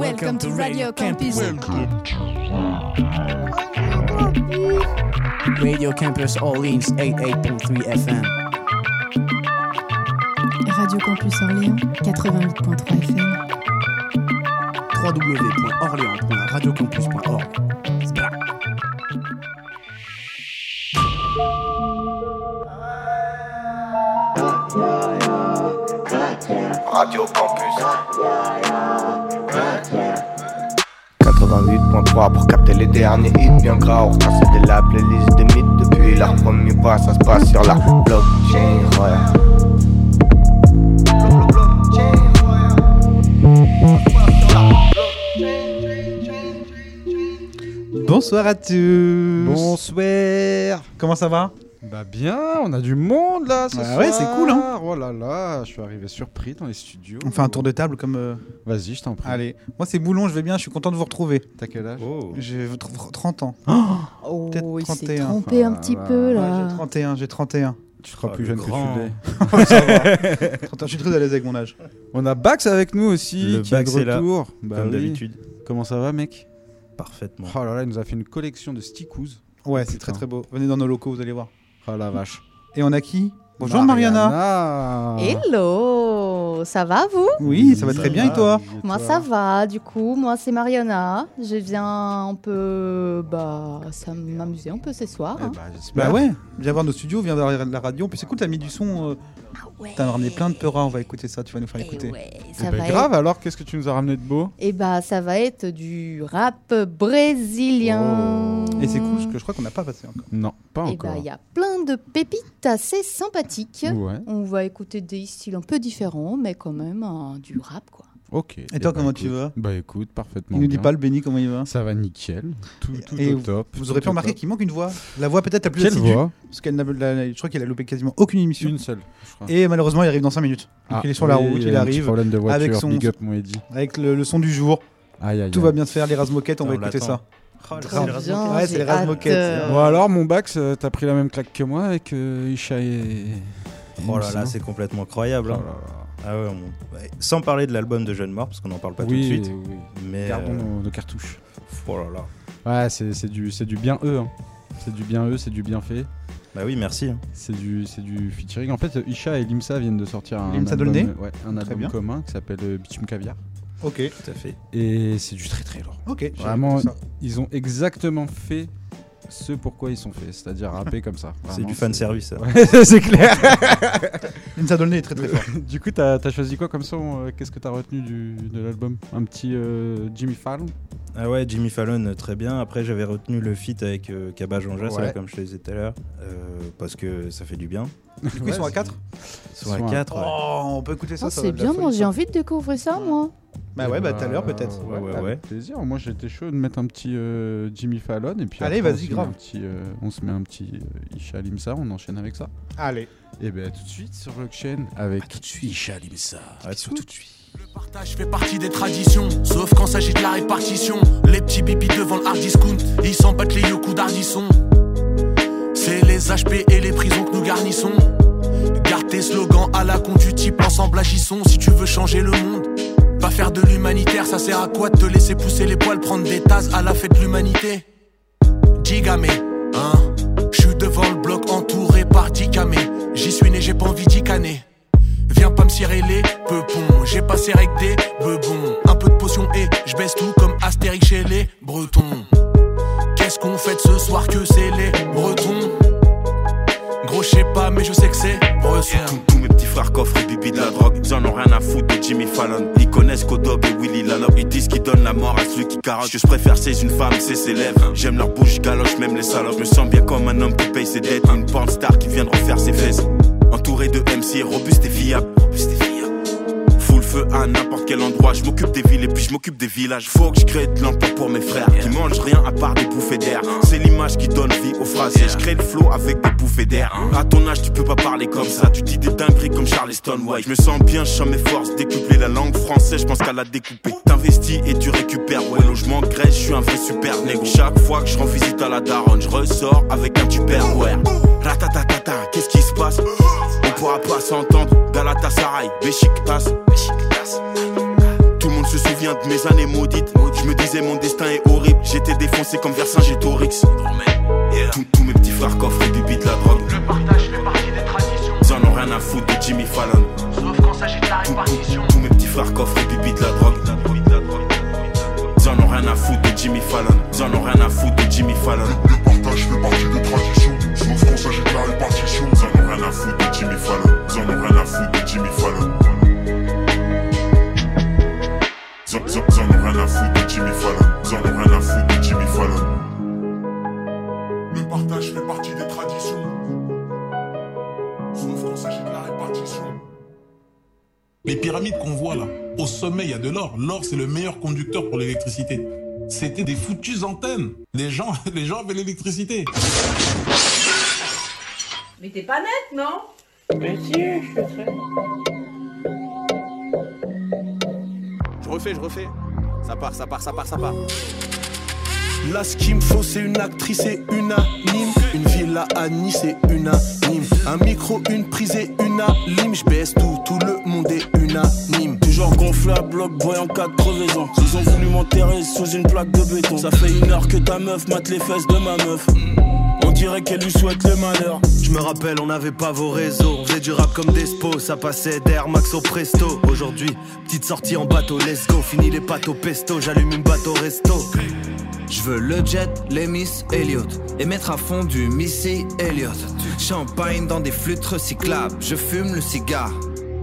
Welcome to Radio Campus. Radio Campus Orleans 88.3 FM. Radio Campus Orléans 88.3 FM. www.orléans.radiocampus.org. Radio Campus 88.3 pour capter les derniers hits bien gras. On retrace de la playlist des mythes depuis leur premier pas. Ça se passe sur la blockchain, ouais. Bonsoir à tous. Bonsoir. Comment ça va? Bah bien, on a du monde là ce soir. Ouais, c'est cool hein. Oh là là, je suis arrivé surpris dans les studios. On fait un tour de table comme... Vas-y, je t'en prie. Allez, moi c'est Boulon, je vais bien, je suis content de vous retrouver. T'as quel âge? J'ai 30 ans. Oh, Peut-être il s'est 31. trompé un petit peu là. J'ai 31. Tu seras plus jeune grand. que tu l'es. Ça va. 31, je suis très à l'aise avec mon âge. On a Bax avec nous aussi, Le qui est Bax de est là, retour. Bah comme oui. d'habitude. Comment ça va mec? Parfaitement. Oh là là, il nous a fait une collection de stickoos. Ouais, c'est très très beau. Venez dans nos locaux, vous allez voir. Oh la vache. Et on a qui? Bonjour Mariana. Hello, ça va vous? Oui, ça va très bien et toi? Moi ça va, du coup, moi c'est Mariana. Je viens un peu, ça m'amuser un peu ce soir. Eh hein. bah, j'espère. Bah ouais, viens voir nos studios, viens voir la radio. Puis c'est cool, t'as mis du son. Ouais. T'as ramené plein de peuras, on va écouter ça, tu vas nous faire écouter. Ouais, Eh ça bah, va grave, être... alors qu'est-ce que tu nous as ramené de beau? ça va être du rap brésilien. Et c'est cool, parce que je crois qu'on n'a pas passé encore. Non, pas Et encore. il y a plein de pépites assez sympathiques. Ouais, On va écouter des styles un peu différents, mais quand même du rap, quoi. ok. Et toi, bah, comment écoute. tu vas? Bah écoute, parfaitement. Il nous dit bien. pas le Benny comment il va? Ça va nickel, tout Et au top. Vous tout aurez pu au remarquer top. qu'il manque une voix. La voix peut-être la plus Quelle assidue. voix? Parce qu'elle je crois qu'il a loupé quasiment aucune émission. Une seule, je crois. Et malheureusement, il arrive dans 5 minutes. Donc il est sur la oui, route, y il a un petit arrive problème de voiture, avec son- big up mon Eddy. avec le son du jour. Aïe aïe. Tout aïe. va bien se faire, les Razmoquettes, on va On écouter l'attend. ça. Oh, Trop le bien, Ouais, c'est j'ai les Razmoquettes. hâte. Bon alors mon Bax, t'as pris la même claque que moi avec Isha et... Oh là là, c'est complètement incroyable. Oh hein. là là. Ah ouais, sans parler de l'album de Jeune Mort, parce qu'on n'en parle pas tout de suite. Oui. Mais Gardons nos cartouches. oh là là. Ouais, c'est du bien hein. C'est du bien c'est du bien fait. Bah oui, merci. hein. C'est du featuring. En fait, Isha et Limsa viennent de sortir un Limsa album, Dolné un album bien. commun qui s'appelle Bitume Caviar. Ok, Tout à fait. Et c'est du très très lourd. ok. Vraiment, j'ai écouté ça. ils ont exactement fait ce pourquoi ils sont faits, c'est-à-dire rapper comme ça. C'est Vraiment, du fan service. Ça. Ouais, c'est clair. Linsa Dolné est très très fort. Du coup, t'as choisi quoi comme son? Qu'est-ce que t'as retenu de l'album? Un petit Jimmy Fallon? Ah ouais, Jimmy Fallon, très bien. Après, j'avais retenu le feat avec Kaba Jonja, Ouais. comme je te disais tout à l'heure, parce que ça fait du bien. Du coup, ils sont à 4. Ils sont à 4. Ouais. Oh, on peut écouter ça. Oh, ça va c'est de la bien, folie, moi ça. j'ai envie de découvrir ça, moi. Bah ouais, bah tout à l'heure peut-être. Ouais. Avec plaisir. Moi, j'étais chaud de mettre un petit Jimmy Fallon et puis Allez, après, vas-y, grave. on se met un petit Isha Limsa, on enchaîne avec ça. Allez. Et ben tout de suite sur Blockchain avec Isha Limsa. Tout de suite. Le partage fait partie des traditions, sauf quand s'agit de la répartition. Les petits bibis devant le hard discount, ils s'en battent les yoku d'Ardisson. C'est les HP et les prisons que nous garnissons. Garde tes slogans à la con du type, ensemble agissons. Si tu veux changer le monde, va faire de l'humanitaire. Ça sert à quoi de te laisser pousser les poils, prendre des tasses à la fête de l'humanité? Digamé, hein? J'suis devant le bloc entouré par 10 camés. J'y suis né, j'ai pas envie d'y canner. Viens pas me cirer les peupons, j'ai passé avec des bebons. Un peu de potion et j'baisse tout comme Astérix chez les Bretons. Qu'est-ce qu'on fait de ce soir que c'est les Bretons? Gros j'sais pas mais je sais que c'est Bresson. Tous mes petits frères coffrent et bibi de la drogue. Ils en ont rien à foutre de Jimmy Fallon. Ils connaissent Kodog et Willy Lalope. Ils disent qu'ils donnent la mort à celui qui carotte. Ce que je préfère c'est une femme, c'est ses lèvres. J'aime leur bouche, galoche, même les salopes. Je me sens bien comme un homme qui paye ses dettes. Une porn star qui vient de refaire ses fesses. Entouré de MC, robuste et fiable. Full feu à n'importe quel endroit. Je m'occupe des villes et puis je m'occupe des villages. Faut que je crée de l'emploi pour mes frères qui mangent rien à part des bouffées d'air. C'est l'image qui donne vie aux phrases. Et je crée le flow avec des bouffées d'air. À ton âge tu peux pas parler comme ça. Tu dis des dingueries comme Charleston White. Je me sens bien, je sens mes forces décupler. La langue française, je pense qu'à la découper. T'investis et tu récupères. Ouais, logement, Grèce, je suis un vrai super négro. Chaque fois que je rends visite à la daronne, je ressors avec un tupperware. Ratatatata, qu'est-ce qui se passe? On pourra pas s'entendre. Galatasaray, Beşiktaş. Tout le monde se souvient souviens de mes années maudites. Je me disais mon destin est horrible. J'étais défoncé comme Vercingétorix. Tous mes petits frères coffrent du beat de la drogue. Le partage fait partie des traditions. Ils en ont rien à foutre de Jimmy Fallon. Sauf quand s'agit de la répartition. Tous mes petits frères coffrent du beat de la drogue. Ils en ont rien à foutre de Jimmy Fallon. Ils en ont rien à foutre de Jimmy Fallon. Le partage fait partie des traditions. Sauf quand s'agit de la répartition. Ils en ont rien à foutre de Jimmy Fallon. Ils en ont rien à foutre de Jimmy Fallon. Ils en ont rien à foutre de Jimmy Fallon. Ils en ont rien à foutre de Jimmy Fallon. Le partage fait partie des traditions. Sauf quand s'agit de la répartition. Les pyramides qu'on voit là, au sommet, il y a de l'or. L'or, c'est le meilleur conducteur pour l'électricité. C'était des foutues antennes. Les gens avaient l'électricité. Mais t'es pas net, non? Mais si, je te fais. Je refais. Ça part. Là, ce qu'il me faut, c'est une actrice et unanime. Une villa à Nice et unanime. Un micro, une prise et unanime. Je baisse tout le monde est unanime. Toujours gonflé à bloc, boy en cas de crevaison. Ils ont voulu m'enterrer sous une plaque de béton. Ça fait 1 heure que ta meuf mate les fesses de ma meuf. On dirait qu'elle lui souhaite le malheur. Je me rappelle, on n'avait pas vos réseaux. On faisait du rap comme des spos. Ça passait d'Air Max au Presto. Aujourd'hui, petite sortie en bateau, let's go. Fini les pâtes au pesto, j'allume une bateau resto. Je veux le jet, les Miss Elliott. Et mettre à fond du Missy Elliott. Champagne dans des flûtes recyclables. Je fume le cigare.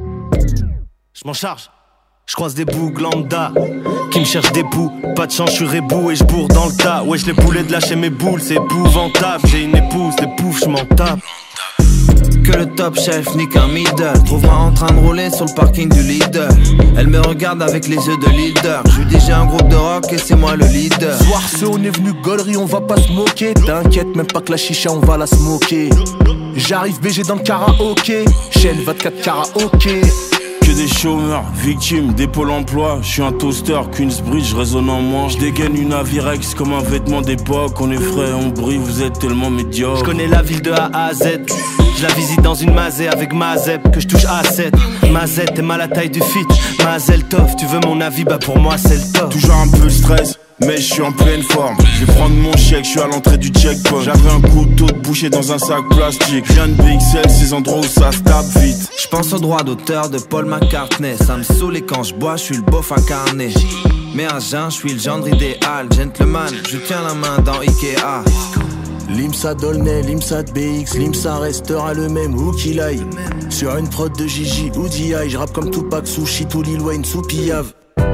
Je m'en charge. Je croise des bougs lambda qui me cherchent des poux. Pas de chance, je suis rebou et je bourre dans le tas. Ouais, je les boulets de lâcher mes boules, c'est épouvantable. J'ai une épouse, les poufs, je m'en tape. Que le top chef nique un middle. Trouve-moi en train de rouler sur le parking du leader. Elle me regarde avec les yeux de leader. Je lui dis j'ai un groupe de rock et c'est moi le leader. Soir ce on est venu gaulerie, on va pas se moquer. T'inquiète même pas que la chicha on va la smoker. J'arrive BG dans le karaoké. Chaîne 24 karaoké. Que des chômeurs, victimes des pôles emploi. Je suis un toaster, Queensbridge résonne en moi. Je dégaine une Avirex comme un vêtement d'époque. On est frais, on brille, vous êtes tellement médiocres. Je connais la ville de A à Z. Je la visite dans une mazet avec Mazep. Que je touche à 7. Mazette, t'es mal à la taille du fit. Mazel Tov, tu veux mon avis, bah pour moi c'est le top. Toujours un peu le stress, mais je suis en pleine forme. Je vais prendre mon chèque, je suis à l'entrée du checkpoint. J'avais un couteau de boucher dans un sac plastique. Je viens de BXL, ces endroits où ça se tape vite. Je pense au droit d'auteur de Paul McCartney. Ça me saoule et quand je bois, je suis le beauf incarné. Mais à jeun, je suis le gendre idéal. Gentleman, je tiens la main dans Ikea. Limsa Dolnay, Limsa BX, Limsa restera le même où qu'il aille. Sur une prod de Gigi ou d'II, je rappe comme Tupac, Sushi, tout Lil Wayne, sous Piave.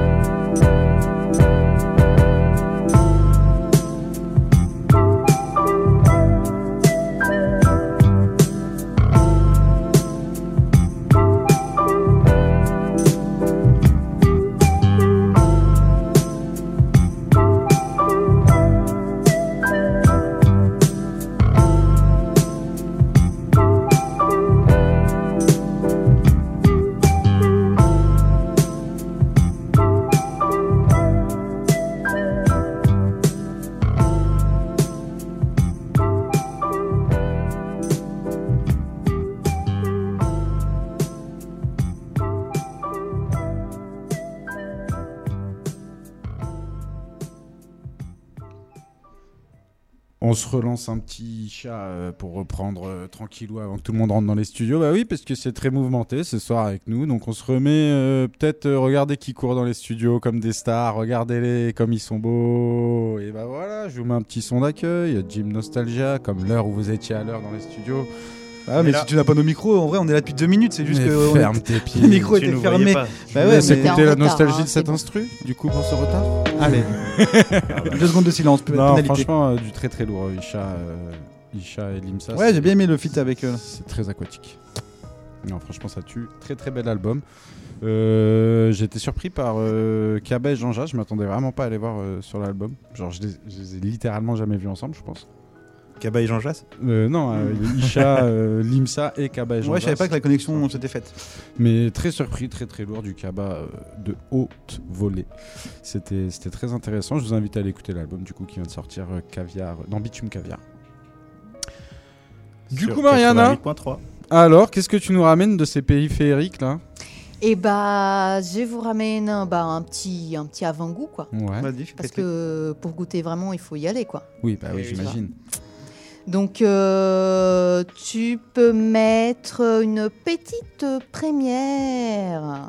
On se relance un petit chat pour reprendre tranquillou avant que tout le monde rentre dans les studios. Bah oui, parce que c'est très mouvementé ce soir avec nous. Donc on se remet peut-être regarder qui court dans les studios comme des stars. Regardez-les comme ils sont beaux. Et bah voilà, je vous mets un petit son d'accueil. Jim Nostalgia, comme l'heure où vous étiez à l'heure dans les studios. Ah mais là... si tu n'as pas nos micros, en vrai on est là depuis 2 minutes, c'est juste mais que ferme tes pieds. Le micro était fermé. Bah ouais, c'est écouter la nostalgie de cet instru. Du coup pour ce retard. Allez. 2 secondes de silence. Non, franchement du très très lourd. Isha et Limsa. Ouais, j'ai bien aimé le feat avec eux. C'est très aquatique. Non, franchement ça tue. Très très bel album. J'étais surpris par Kaba et Jean-Jacques. Je m'attendais vraiment pas à les voir sur l'album. Genre je les ai littéralement jamais vus ensemble, je pense. Kaba et Jean-Jas Non, Isha, Limsa et Kaba et Jean-Jas. Ouais, je savais pas que la connexion s'était faite. Mais très surpris, très très lourd du Kaba de haute volée. C'était très intéressant. Je vous invite à aller écouter l'album du coup qui vient de sortir, Caviar, dans Bitume Caviar. Du coup, Mariana, 88.3. alors qu'est-ce que tu nous ramènes de ces périphériques là ? Et je vous ramène un petit avant-goût, quoi. Ouais. Parce que pour goûter vraiment, il faut y aller, quoi. Oui, j'imagine. Donc, tu peux mettre une petite première.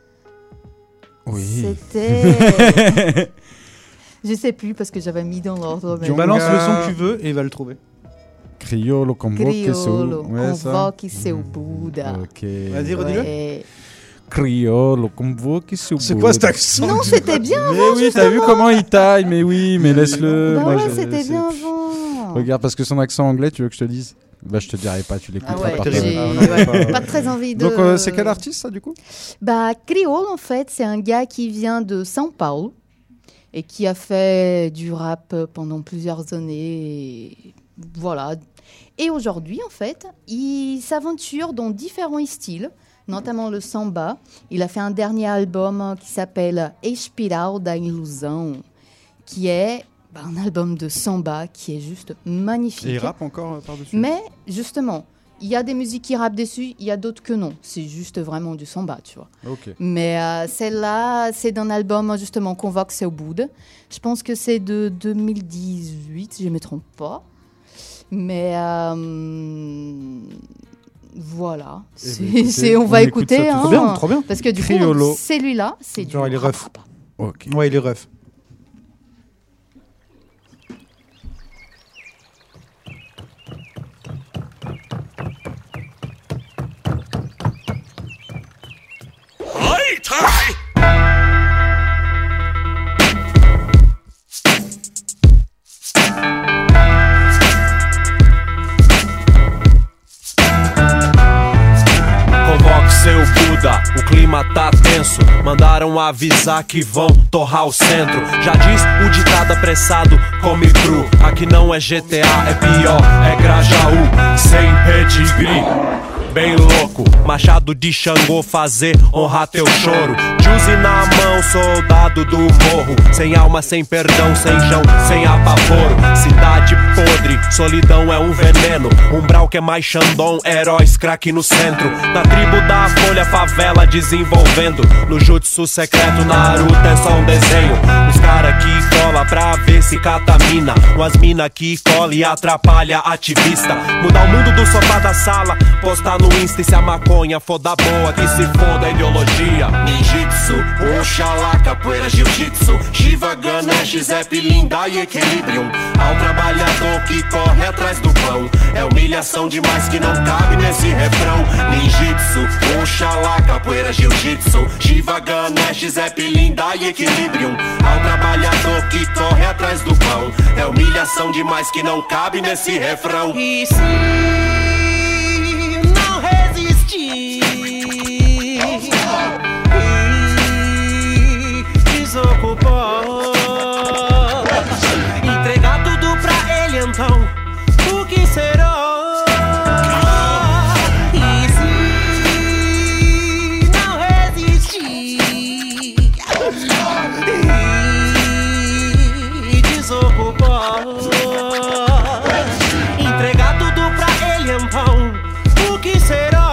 Oui. C'était... Je sais plus parce que j'avais mis dans l'ordre. Tu balances le son que tu veux et il va le trouver. Criollo convoque seu Buddha. Ok. Vas-y, redis-le. Criollo convoque seu Buddha. C'est quoi cet accent? Non, c'était bien avant. Mais oui, t'as vu comment il taille? Mais oui, mais laisse-le. Bah ouais, c'était bien avant. Regarde, parce que son accent anglais, tu veux que je te dise? Bah, je te dirai pas, tu l'écouteras pas. Pas très envie de. Donc, c'est quel artiste, ça, du coup? Criollo, en fait, c'est un gars qui vient de São Paulo et qui a fait du rap pendant plusieurs années. Voilà. Et aujourd'hui, en fait, il s'aventure dans différents styles, notamment le samba. Il a fait un dernier album qui s'appelle Espiral da Ilusão, qui est un album de samba qui est juste magnifique. Et il rappe encore par-dessus. Mais justement, il y a des musiques qui rappent dessus, il y a d'autres que non. C'est juste vraiment du samba, tu vois. Okay. Mais celle-là, c'est d'un album justement Convoque seu Buddha. Je pense que c'est de 2018, si je ne me trompe pas. Mais voilà, on va écouter. Trop bien, trop bien. Parce que du coup, celui-là, c'est genre il est rough. Okay. Ouais, il est rough. O clima tá tenso, mandaram avisar que vão torrar o centro. Já diz o ditado apressado, come cru. Aqui não é GTA, é pior, é Grajaú, sem pedigree. Bem louco, machado de Xangô fazer honrar teu choro. Juice na mão, soldado do morro. Sem alma, sem perdão, sem chão, sem apavoro. Cidade podre, solidão é um veneno. Umbral que é mais Xandão, heróis craque no centro. Na tribo da folha, favela desenvolvendo. No jutsu secreto, Naruto é só um desenho. Os cara que cola pra ver se catamina. Umas mina que cola e atrapalha ativista. Mudar o mundo do sofá da sala, postar no Insta e se a maconha for da boa, que se foda a ideologia. Ninjitsu, Oxalá, capoeira, jiu-jitsu, Shiva, Ganesh, Zep, Linda e Equilibrium. Ao trabalhador que corre atrás do pão, é humilhação demais que não cabe nesse refrão. Ninjitsu, Oxalá, capoeira, jiu-jitsu, Shiva, Ganesh, Zep, Linda e Equilibrium. Ao trabalhador que corre atrás do pão, é humilhação demais que não cabe nesse refrão. E se não resistir e desocupar, entregar tudo pra ele, então o que será? E se não resistir e desocupar, entregar tudo pra ele, então o que será?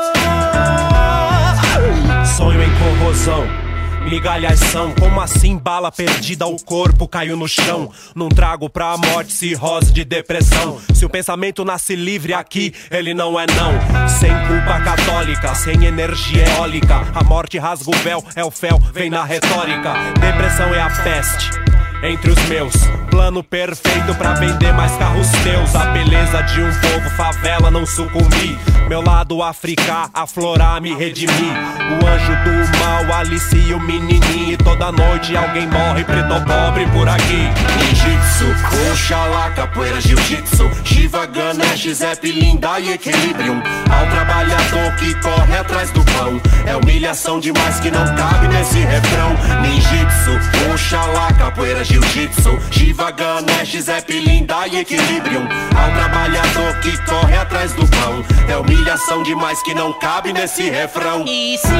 Sonho em corrosão, migalhação, como assim bala perdida, o corpo caiu no chão. Não trago pra morte cirrose de depressão. Se o pensamento nasce livre aqui, ele não é não. Sem culpa católica, sem energia eólica, a morte rasga o véu, é o fel, vem na retórica. Depressão é a peste entre os meus, plano perfeito pra vender mais carros teus. A beleza de um povo, favela, não sucumbir. Meu lado africano, aflorar, me redimir. O anjo do mal alicia o menininho, e toda noite alguém morre, preto ou pobre por aqui. Ninjitsu, Oxalá, capoeira, jiu-jitsu, Shiva, Ganesh, Zep, Linda e Equilibrium. Ao trabalhador que corre atrás do pão, é humilhação demais que não cabe nesse refrão. Ninjitsu, Oxalá, capoeira, jiu-jitsu, Shiva, Ganesh, Zep, Linda e Equilibrium. Ao trabalhador que corre atrás do pão, é humilhação demais que não cabe nesse refrão. E se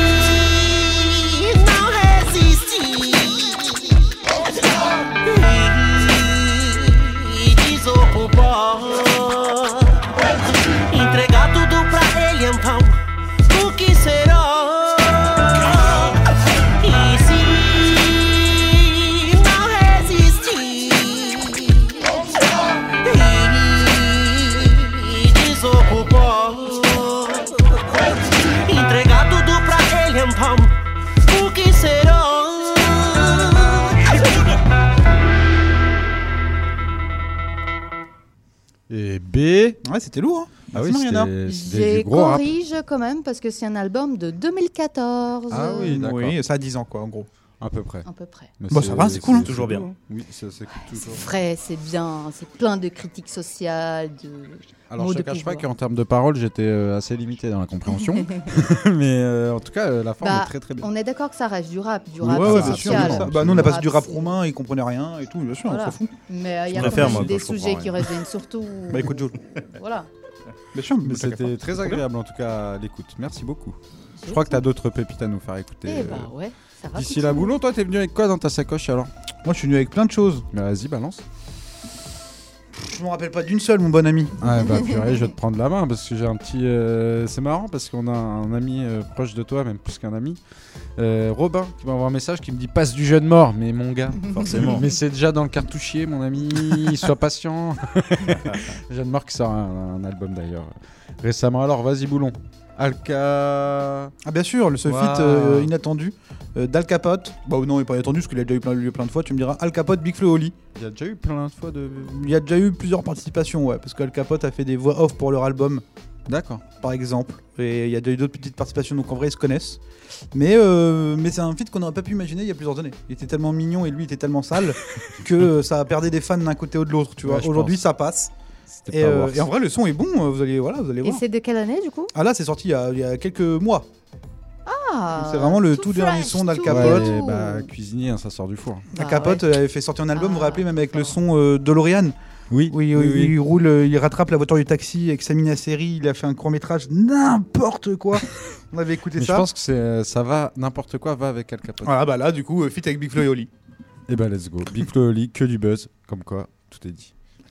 não resistir e desocupar, entregar tudo pra ele, então o que será? Et B. Ouais, c'était lourd. Hein. Ah oui, c'était J'ai du gros rap. corrige quand même parce que c'est un album de 2014. Ah oui, d'accord. Oui, ça a 10 ans, quoi, en gros. À peu près. À peu près. Mais Bon, ça va, c'est cool. Hein. Toujours bien. Oui, ça s'écoute toujours. C'est frais, c'est bien, c'est plein de critiques sociales, de Alors, mots je de ne cache pas pouvoir. qu'en termes de paroles, j'étais assez limité dans la compréhension. Mais en tout cas, la forme est très très bien. On est d'accord que ça reste du rap Ouais, bien sûr. social. Bah, nous, on a passé rap, du rap c'est- romain, ils comprenaient rien et tout, bien sûr, Voilà. on s'en fout. Mais il y a préfère, quand moi, même des quand je comprends sujets qui rien. reviennent surtout. Bah, écoute, Joe. Voilà. Bien sûr, Mais c'était très agréable en tout cas à l'écoute. Merci beaucoup. Je crois que tu as d'autres pépites à nous faire écouter. Eh bah ouais, ça va. D'ici là, Boulon, toi, t'es venu avec quoi dans ta sacoche alors? Moi, je suis venu avec plein de choses. Bah, vas-y, balance. Je me rappelle pas d'une seule, mon bon ami. Ouais, bah purée, je vais te prendre la main parce que j'ai un petit. C'est marrant parce qu'on a un ami proche de toi, même plus qu'un ami. Robin qui m'envoie un message qui me dit passe du jeune mort. Mais mon gars, forcément. Mais c'est déjà dans le cartouchier, mon ami. Sois patient. Jeune mort qui sort un album d'ailleurs récemment. Alors, vas-y, Boulon. Alka. Ah, bien sûr, ce Wow. feat inattendu d'Al Capote. Bah, non, il n'est pas inattendu parce qu'il a déjà eu plein de fois. Tu me diras Al Capote, Big Flo, Oli. Il y a déjà eu plein de fois de. Il y a déjà eu plusieurs participations, ouais, parce qu'Al Capote a fait des voix off pour leur album, D'accord. par exemple. Et il y a déjà eu d'autres petites participations, donc en vrai, ils se connaissent. Mais c'est un feat qu'on n'aurait pas pu imaginer il y a plusieurs années. Il était tellement mignon et lui était tellement sale que ça a perdu des fans d'un côté ou de l'autre, tu vois. Ouais, Aujourd'hui, pense. ça passe. C'était Et, pas worse. et en vrai, le son est bon, vous allez Et voir. c'est de quelle année du coup? Ah là, c'est sorti il y a quelques mois. Ah, C'est vraiment le tout dernier fresh, son d'Al tout Capote. beau. Ouais, bah, cuisinier, hein, ça sort du four. Bah Al Capote ouais. avait fait sortir un album, vous vous Ah, rappelez, même avec le d'accord. son DeLorean. Oui, Oui, il roule, il rattrape la voiture du taxi avec Samina Seri, il a fait un court-métrage, n'importe quoi. On avait écouté Mais ça. je pense que ça va, n'importe quoi va avec Al Capote. Voilà, bah là, du coup, feat avec Big Flo et Oli. Et bah, let's go. Big Flo Oli, que du buzz. Comme quoi, tout est dit.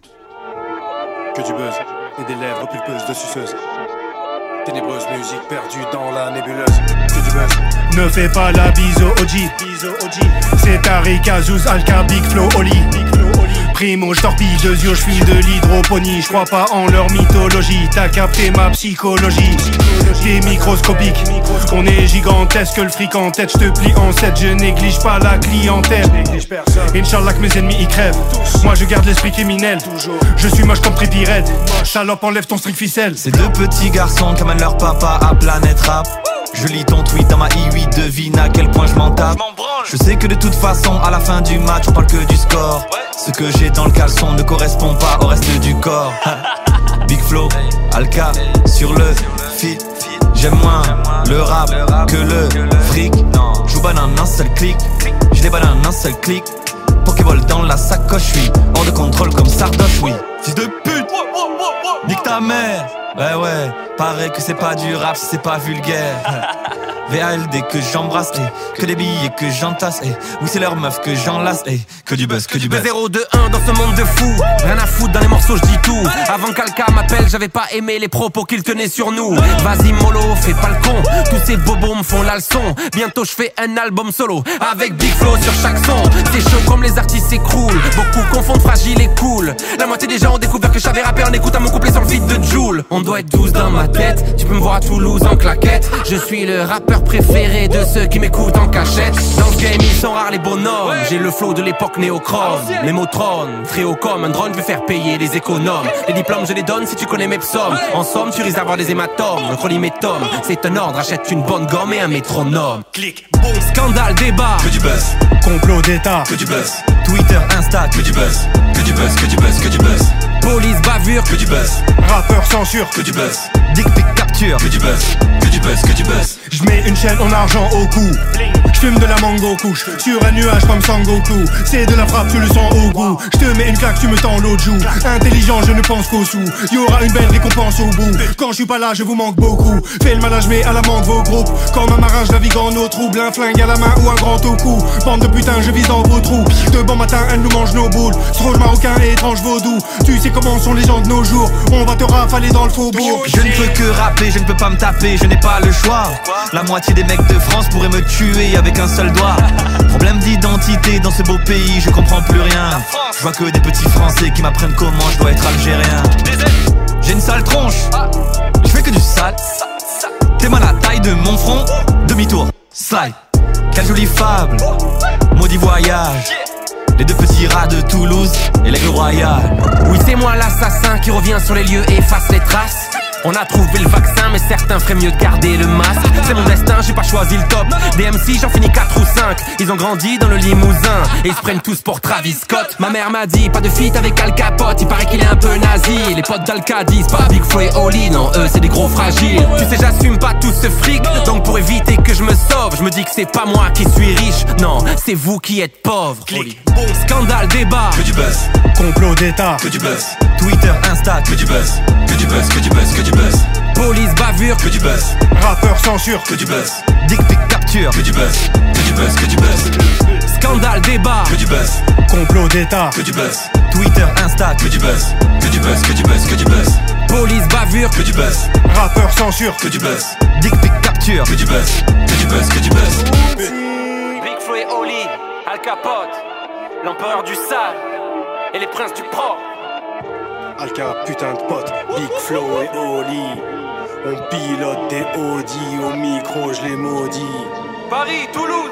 Que du buzz et des lèvres pulpeuses de suceuses. Ténébreuse musique perdue dans la nébuleuse. Que du buzz. Ne fais pas la bise au OG. C'est Tariq Azouz, Alka, Big Flo, Oli. Primo, je torpille 2 yeux, je fume de l'hydroponie. Je crois pas en leur mythologie. T'as capté ma psychologie. T'es microscopique. On est gigantesque, le fric en tête. Je te plie en 7, je néglige pas la clientèle. Inch'Allah que mes ennemis y crèvent. Moi je garde l'esprit criminel. Je suis moche comme Trippie Redd. Salope, enlève ton strict ficelle. Ces deux petits garçons qui amènent leur papa à Planète Rap. Je lis ton tweet dans ma i8, devine à quel point je m'en tape. Je sais que de toute façon, à la fin du match, on parle que du score. Ce que j'ai dans le caleçon ne correspond pas au reste du corps. Big Flo, Alka, sur le feat. J'aime moins le rap que le fric. J'joue banane un seul clic. Je les banane un seul clic. Pokéball dans la sacoche, oui. Hors de contrôle comme Sardoche, oui. Fils de pute, nique ta mère. Ouais, paraît que c'est pas du rap si c'est pas vulgaire. VALD que j'embrasse, que des billets que j'entasse, oui c'est leur meuf que j'enlace, que du buzz, que du buzz. 0, 2, 1 dans ce monde de fou. Rien à foutre dans les morceaux, je dis tout. Avant qu'Alka m'appelle, j'avais pas aimé les propos qu'il tenait sur nous. Vas-y mollo, fais pas le con. Tous ces bobos me font la leçon. Bientôt je fais un album solo avec Big Flo sur chaque son. C'est chaud comme les artistes s'écroulent. Beaucoup confondent fragile et cool. La moitié des gens ont découvert que j'avais rappé en écoutant mon couplet sur le feat de Jul. On doit être 12 dans ma tête. Tu peux me voir à Toulouse en claquette. Je suis le rappeur préféré de ceux qui m'écoutent en cachette. Dans ce game ils sont rares les bonhommes. J'ai le flow de l'époque néochrome. Les mots trônent, fréo comme un drone, je vais faire payer les économes. Les diplômes je les donne si tu connais mes psaumes. En somme tu risques d'avoir des hématomes. Relis mes tomes, c'est un ordre, achète une bonne gomme et un métronome. Clic, boum, scandale, débat. Que du buzz, complot d'état. que du buzz, Twitter, Insta, que du buzz, que du buzz, que du buzz, que du buzz, Police, bavure, que du buzz, Rappeur censure, que du buzz, dick pic capture, que du buzz, que du buzz, que du buzz. Je mets une chaîne en argent au cou. J'fume de la mango couche sur un nuage comme Sangoku. C'est de la frappe, tu le sens au goût. J'te mets une claque, tu me tends l'autre joue. Intelligent, je ne pense qu'au sous. Y'aura une belle récompense au bout. Quand je suis pas là, je vous manque beaucoup. Fais le malage, mais à l'amende vos groupes. Comme un marin, je navigue en eau trouble. Un flingue à la main ou un grand au cou. Bande de putain, je vise dans vos trous. De bon matin, elle nous mange nos boules. Sroge marocain et étrange vaudou. Tu sais comment sont les gens de nos jours. On va te rafaler dans le faubourg. Je ne peux que rapper, je ne peux pas me taper, je n'ai pas le choix. La moitié des mecs de France pourraient me tuer avec un seul doigt. Problème d'identité dans ce beau pays, je comprends plus rien. Je vois que des petits français qui m'apprennent comment je dois être algérien. J'ai une sale tronche, je fais que du sale. T'es mal à la taille de mon front, demi-tour, slide. Quelle jolie fable, maudit voyage. les deux petits rats de Toulouse et l'aigle royal. Oui, c'est moi l'assassin qui revient sur les lieux et efface les traces. On a trouvé le vaccin, mais certains feraient mieux de garder le masque. C'est mon destin, j'ai pas choisi le top. Des MC, j'en finis 4 ou 5. Ils ont grandi dans le Limousin et ils se prennent tous pour Travis Scott. Ma mère m'a dit, pas de feat avec Al Capote. Il paraît qu'il est un peu nazi. Et les potes d'Alka disent pas Big Flo et Oli. Non, eux c'est des gros fragiles. Tu sais, j'assume pas tout ce fric. Donc pour éviter que je me sauve, je me dis que c'est pas moi qui suis riche. Non, c'est vous qui êtes pauvres. Bon, scandale, débat, que du buzz. Complot d'état, que du buzz. Twitter, Insta, que du buzz. Que du buzz, que du buzz, que du buzz. Police, bavure, que du buzz. Rappeur, censure, que du buzz. Dick pic, capture, que du buzz. Que du buzz, que du buzz. Scandale, débat, que du buzz. Complot d'état, que du buzz. Twitter, Insta, que du buzz. Que du buzz, que du buzz, que du buzz. Police, bavure, que du buzz. Rappeur, censure, que du buzz. Dick pic, capture, que du buzz. Que du buzz, que du buzz. Big Flo et Oli, Al Capote, l'empereur du sale et les princes du pro. Alka, putain de pote, Big Flo et Oli. On pilote des Audi, au micro je les maudis. Paris, Toulouse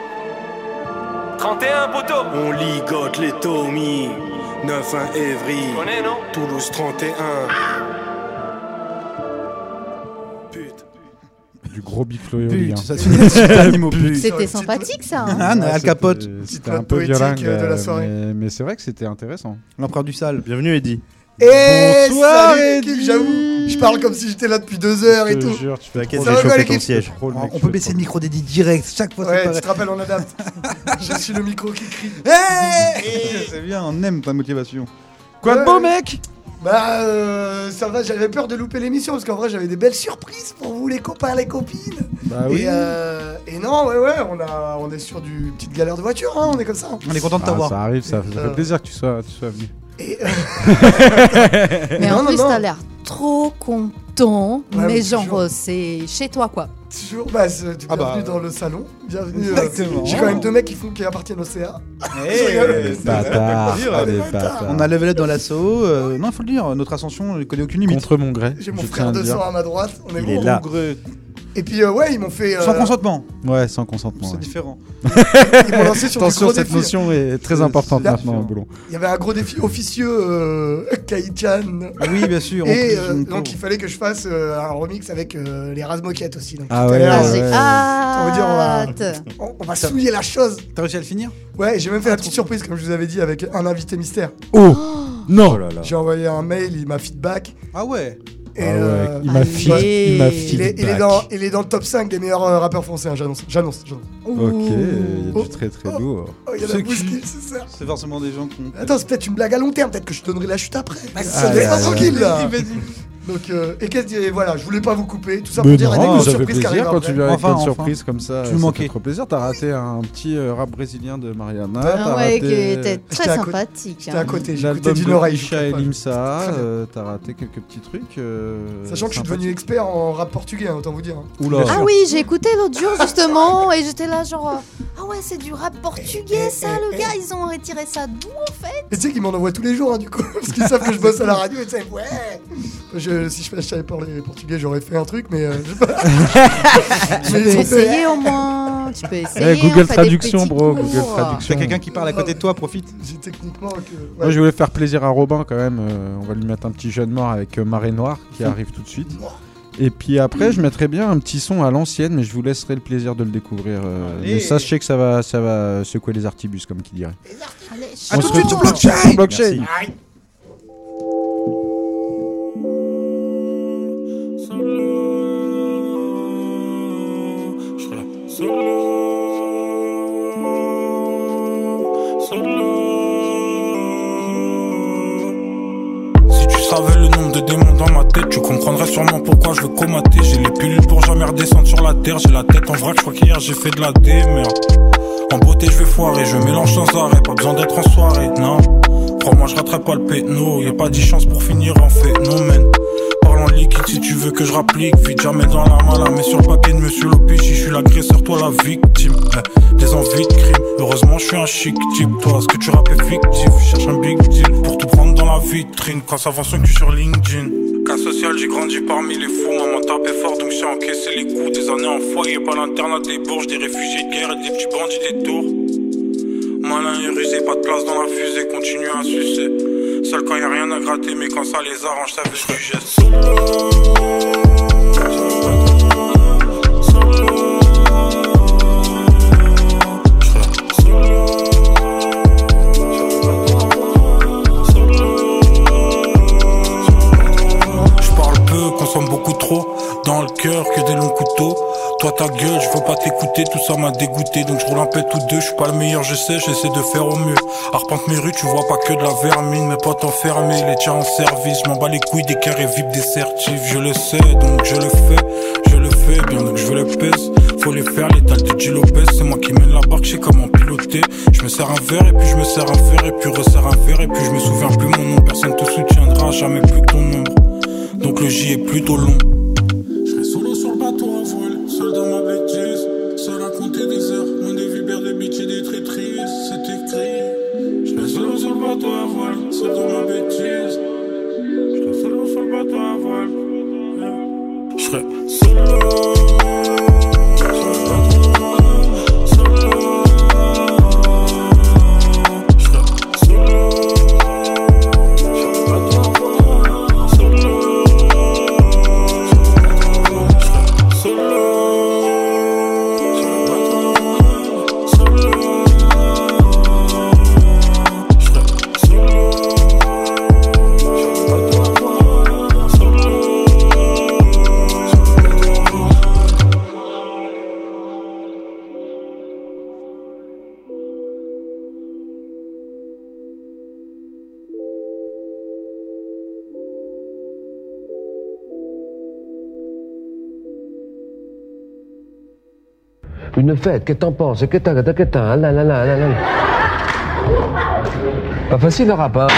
31 poteau. On ligote les Tommy. 9-1 Évry. Connais, non? Toulouse 31. Du gros Big Flo et Oli. Ça finit super animaux. C'était sympathique ça. Al Capote. C'était un peu violent, mais c'est vrai que c'était intéressant. L'empereur du sale. Bienvenue Eddy. Bonsoir Eddy. J'avoue, je parle comme si j'étais là depuis 2 heures et tout. Jure, tu fais laquelle ça va quoi l'équipe? siège. On peut baisser le micro d'Eddy direct chaque fois. Ouais, tu te rappelles, on adapte. Je suis le micro qui crie. C'est bien, on aime ta motivation. Quoi de beau mec? Bah ça va, j'avais peur de louper l'émission parce qu'en vrai j'avais des belles surprises pour vous les copains, les copines. Bah oui. Et non, ouais, on est sur du petite galère de voiture, hein, on est comme ça. On est content de t'avoir. Ça arrive, ça fait plaisir que tu sois venu. Mais en plus t'as l'air trop content, Ouais, mais toujours. genre c'est chez toi quoi. Toujours, bienvenue dans le salon. Bienvenue. Exactement. J'ai quand même 2 mecs qui appartiennent au CA. Bâtard. On a level up dans l'assaut. Non, il faut le dire, notre ascension ne connaît aucune limite. Contre mon gré. J'ai mon frère de sang à ma droite. On est Il est bon. là. Et puis ouais, ils m'ont fait. Sans consentement. Ouais, sans consentement. C'est ouais. différent. Ils m'ont lancé sur Attention, du gros cette défi. notion est très importante Là, maintenant au boulot. Il y avait un gros défi officieux, Kai-chan. Oui, bien sûr. Et donc il fallait que je fasse un remix avec les Razmoquettes aussi. Donc, Ah tout à ouais, l'heure, J'ai ça veut dire hâte. on va souiller la chose. T'as réussi à le finir? Ouais, j'ai même fait la petite surprise comme je vous avais dit avec un invité mystère. Oh non. Oh là là. J'ai envoyé un mail, il m'a feedback. Ah ouais. Et Ah ouais, il allez. m'a il est dans le top 5 des meilleurs rappeurs français, hein, j'annonce. Ok, il y a du très très lourd. Oh, il y a la bouche qui se sert. C'est forcément des gens qui ont. Attends, c'est peut-être une blague à long terme, peut-être que je te donnerai la chute après. Ça allez, laisse pas allez, tranquille là. Vas-y. Donc, et voilà, je voulais pas vous couper, tout ça Mais pour dire, il y a des non, grosses ça fait surprises qui plaisir arrivent quand après. tu viens avec Enfin, une enfin. surprise comme ça. Tu Ça me fait manquais. trop plaisir. T'as raté un petit rap brésilien de Mariana. Ah T'as ouais, qui raté était J'étais très à côté. sympathique. J'étais à côté, j'écoutais l'album d'une de oreille. Isha et Très Limsa. bien. T'as raté quelques petits trucs. Sachant que je suis devenu expert en rap portugais, hein, autant vous dire. Oula. Ah oui, j'ai écouté l'autre jour justement et j'étais là genre ah ouais, c'est du rap portugais ça le gars, ils ont retiré ça d'où en fait? Et tu sais qu'ils m'en envoient tous les jours, hein, du coup, parce qu'ils savent que je bosse à la radio et tu sais, ouais. Si je savais parler portugais, j'aurais fait un truc, mais je sais pas. Tu peux essayer au moins, tu peux essayer. Google on fait des Traduction, petits bro, cours. Google Traduction. T'as quelqu'un qui parle à côté de toi, profite. J'ai techniquement que. Moi, je voulais faire plaisir à Robin quand même. On va lui mettre un petit jeune mort avec Marée Noire qui arrive tout de suite. Et puis après, je mettrais bien un petit son à l'ancienne, mais je vous laisserai le plaisir de le découvrir. Mais ça, je sais que ça va secouer les artibus, comme qui dirait. Allez, À tout de suite sur Blockchain. Blockchain. Aïe. Si tu savais le nombre de démons dans ma tête, tu comprendrais sûrement pourquoi je veux comater. J'ai les pilules pour jamais redescendre sur la terre. J'ai la tête en vrac, je crois qu'hier j'ai fait de la démerde. En beauté je vais foirer, je mélange sans arrêt. Pas besoin d'être en soirée, non. Crois-moi je raterai pas le péno. Y'a pas 10 chances pour finir en phénomène. Parle en liquide si tu veux que je rapplique. Vite jamais dans la mala, mais sur le papier de monsieur Lopichi. Je suis l'agresseur, toi la victime. Des envies de crime, heureusement je suis un chic type. Toi ce que tu rappes est fictif, je cherche un big deal pour tout prendre dans la vitrine. Quand ça avance que tu sur LinkedIn. Cas social, j'ai grandi parmi les fous. Maman tapait fort donc j'ai encaissé les coups. Des années en foyer, pas l'internat des bourges. Des réfugiés de guerre et des petits bandits des tours. Malin et rusé, pas de place dans la fusée, continue à sucer. Seul quand y'a rien à gratter, mais quand ça les arrange, ça veut du geste. Consomme beaucoup trop, dans le cœur que des longs couteaux. Toi ta gueule, je veux pas t'écouter, tout ça m'a dégoûté. Donc je roule un pet ou deux, je suis pas le meilleur, je sais, j'essaie de faire au mieux. Arpente mes rues, tu vois pas que de la vermine. Mes potes enfermés, les tiens en service. Je m'en bats les couilles des carrés VIP dessertifs. Je le sais, donc je le fais bien, donc je veux les pèse. Faut les faire, l'étal de G. Lopez. C'est moi qui mène la barque, je sais comment piloter. Je me sers un verre, et puis je me sers un verre, et puis resserre un verre, et puis je me souviens plus mon nom. Personne te soutiendra, jamais plus que ton nombre. Donc le J est plutôt long. Je serai solo sur le bateau à voile, seul dans ma bêtise. Seul à compter des heures, loin des vipères, des bitches et des traîtrises. C'est écrit. Je serai solo sur le bateau à voile, seul dans ma bêtise. Je serai solo sur le bateau à voile. Je serai solo. Une fête, qu'est-ce que t'en penses? Qu'est-ce que t'as? Pas facile le rap, hein?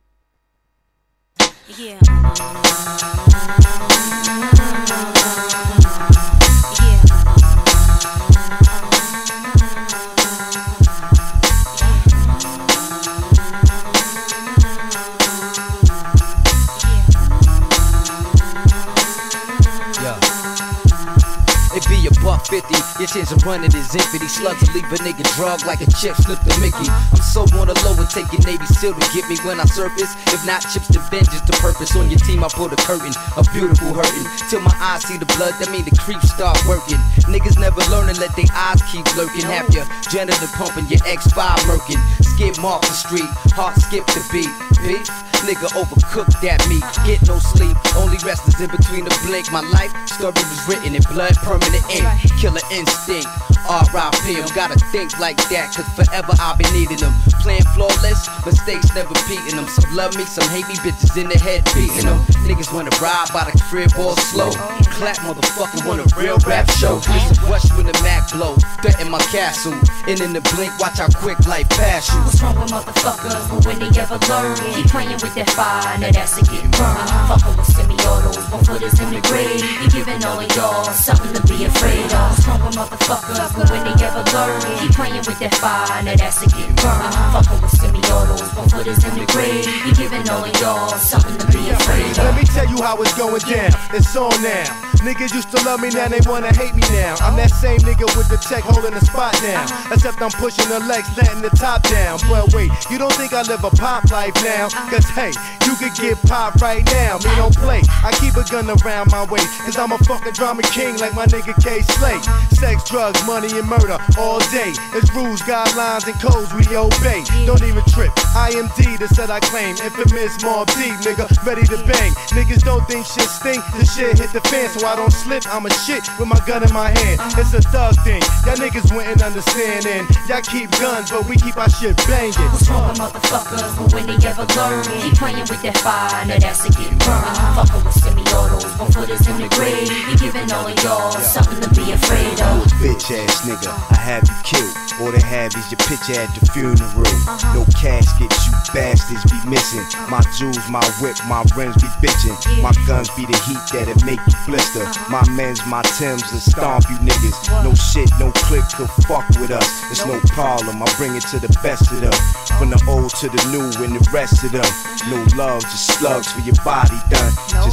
Your chance of running is empty. Slugs will leave a nigga drug like a chip slipped to Mickey. I'm so on the low and take your Navy SEAL to get me when I surface. If not chips to vengeance to purpose. On your team I put a curtain, a beautiful hurting. Till my eyes see the blood, that mean the creeps start working. Niggas never learn and let their eyes keep lurking. Have your janitor pumping, your X5 murking. Skip off the street, heart skip the beat. Beef, nigga overcooked that meat. Get no sleep, only rest is in between the blink. My life story was written in blood, permanent ink. Killer instinct, R.I.P. Gotta think like that, cause forever I'll be needing them. Playing flawless, mistakes never beating them. Some love me, some hate me, bitches in the head beating them. Niggas wanna ride by the crib all slow. Clap motherfucker want a real rap show. Listen, rush when the Mac blow, threaten my castle. And in the blink, watch how quick life pass you. What's wrong with motherfuckers, but when they ever learn? Keep playing with that fire, now that's a getting burned. Fucking with semi-autos, 1 footers in the grave. You're giving all of y'all something to be afraid of. What's wrong with motherfuckers, but when they ever learn? Keep playing with that fire, now that's a getting burned. Fucking with semi-autos, 1 footers in the grave. You're giving all of y'all something to be afraid of. Let me tell you how it's going down, it's on now. Niggas used to love me, now they wanna hate me now. I'm that same nigga with the tech holding the spot now. Except I'm pushing the legs, letting the top down. But wait, you don't think I live a pop life now? Cause hey, you could get popped right now. Me don't play, I keep a gun around my waist. Cause I'm a fucking drama king like my nigga K. Slate. Sex, drugs, money and murder all day. It's rules, guidelines and codes we obey. Don't even trip, IMD the set I claim. Infamous Mob Deep, nigga, ready to bang. Niggas don't think shit stink, the shit hit the fan. So I don't slip, I'm a shit with my gun in my hand. It's a thug thing, y'all niggas wouldn't understand. And y'all keep guns, but we keep our shit banging. What's wrong with motherfuckers, but when they ever learn? Keep playing with that fire, now that's a getting burned. Fucking with semi-autos, 1 footers in the grave. You're giving all of y'all something to be afraid of. Bitch ass nigga, I have you killed. All they have is your picture at the funeral. No caskets, you bastards be missing. My jewels, my whip, my rims be bitching. My guns be the heat that'll make you blister. My men's, my Timbs will stomp you niggas. No shit, no click could fuck with us. It's no problem, I bring it to the best of them. From the old to the new and the rest of them. No love, just slugs for your body done. Just pain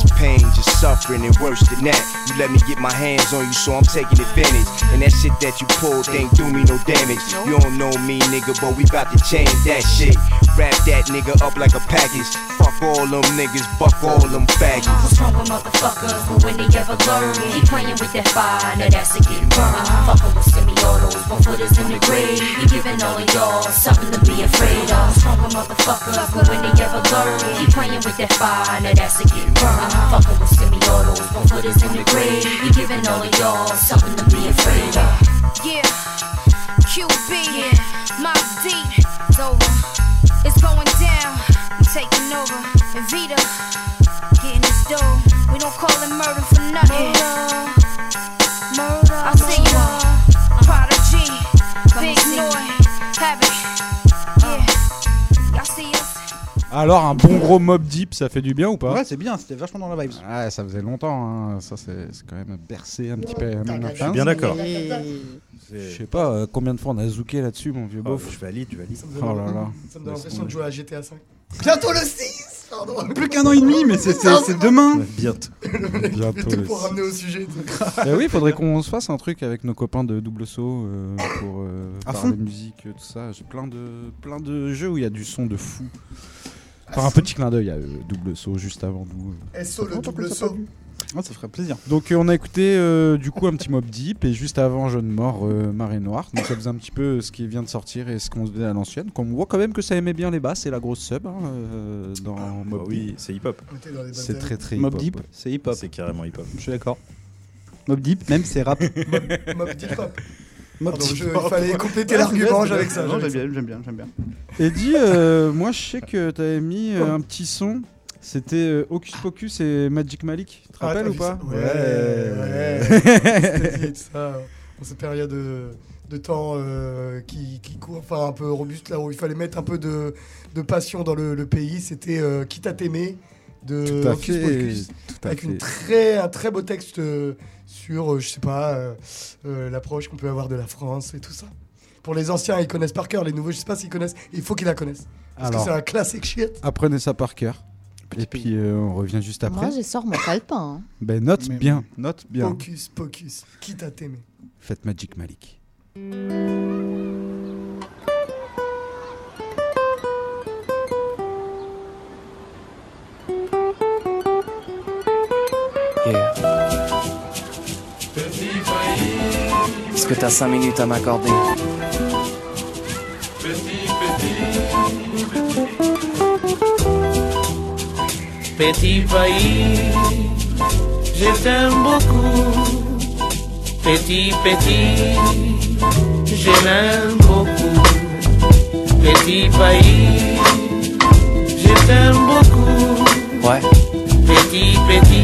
just suffering and worse than that. You let me get my hands on you, so I'm taking advantage. And that shit that you pulled ain't do me no damage. You don't know me, nigga, but we bout to change that shit. Wrap that nigga up like a package. Fuck all them niggas, buck all them faggots. What's wrong with motherfuckers, but when they ever learn, keep playing with that fire, now that's a getting burned. Fucking with semi-autos, 1 footers in the grave. You giving all of y'all something to be afraid of. What's wrong with motherfuckers, but when they ever learn, keep playing with that fire, now that's a getting burned. Fucking with semi-autos, 1 footers in the grave. You giving all of y'all something to be afraid of. Yeah, QB, Mob Deep, it's over. It's going down, I'm taking over. And Vita, getting this dough. We don't call it murder for nothing. Murder, I'll see you. Prodigy, Big Noy, Havoc. Yeah, y'all see us. Alors, un bon gros Mob Deep, ça fait du bien ou pas? Ouais, c'est bien, c'était vachement dans la vibe. Ouais, ça faisait longtemps, hein. Ça c'est quand même bercé un petit peu. Je suis bien d'accord. Je sais pas combien de fois on a zouké là-dessus, mon vieux beauf. Je valide. Oh là là. Ça me donne l'impression de jouer à GTA 5. Bientôt le 6, pardon. Plus qu'un an et demi, mais c'est demain. Bientôt. Bientôt pour ramener au sujet. Oui, il faudrait qu'on se fasse un truc avec nos copains de Double Saut pour parler musique, tout ça. J'ai plein de jeux où il y a du son de fou. Enfin, un petit clin d'œil à Double Saut juste avant nous. SO le Double Saut. Oh, ça ferait plaisir. Donc on a écouté du coup un petit Mob Deep et juste avant Jeune Mort, Marée Noire. Donc ça faisait un petit peu ce qui vient de sortir et ce qu'on se faisait à l'ancienne. On voit quand même que ça aimait bien les basses et la grosse sub dans Mob Deep. Oui, c'est hip-hop. C'est très très Mob hip-hop. Deep, c'est hip-hop. C'est carrément hip-hop. Je suis d'accord. Mob Deep, même c'est rap. Mob Deep Hop. Il fallait compléter l'argument avec ça. Non, j'aime bien. Eddie, moi je sais que t'avais mis un petit son. C'était Hocus Pocus et Magic Malik. Tu te rappelles ou pas? Ouais. C'était ça. Dans cette période de temps qui court, enfin un peu robuste, là où il fallait mettre un peu de passion dans le pays. C'était Quitte à t'aimer de Hocus Pocus. Avec un très beau texte sur, je sais pas, l'approche qu'on peut avoir de la France et tout ça. Pour les anciens, ils connaissent par cœur. Les nouveaux, je sais pas s'ils connaissent. Il faut qu'ils la connaissent. Parce que c'est un classique shit. Apprenez ça par cœur. Et puis on revient juste après. Moi, je sors mon calepin. Ben note bien. Hocus Pocus, quitte à t'aimer. Faites Magic Malik. Yeah. Est-ce que t'as 5 minutes à m'accorder? Petit pays, je t'aime beaucoup. Petit, je l'aime beaucoup. Petit pays, je t'aime beaucoup. Ouais. Petit,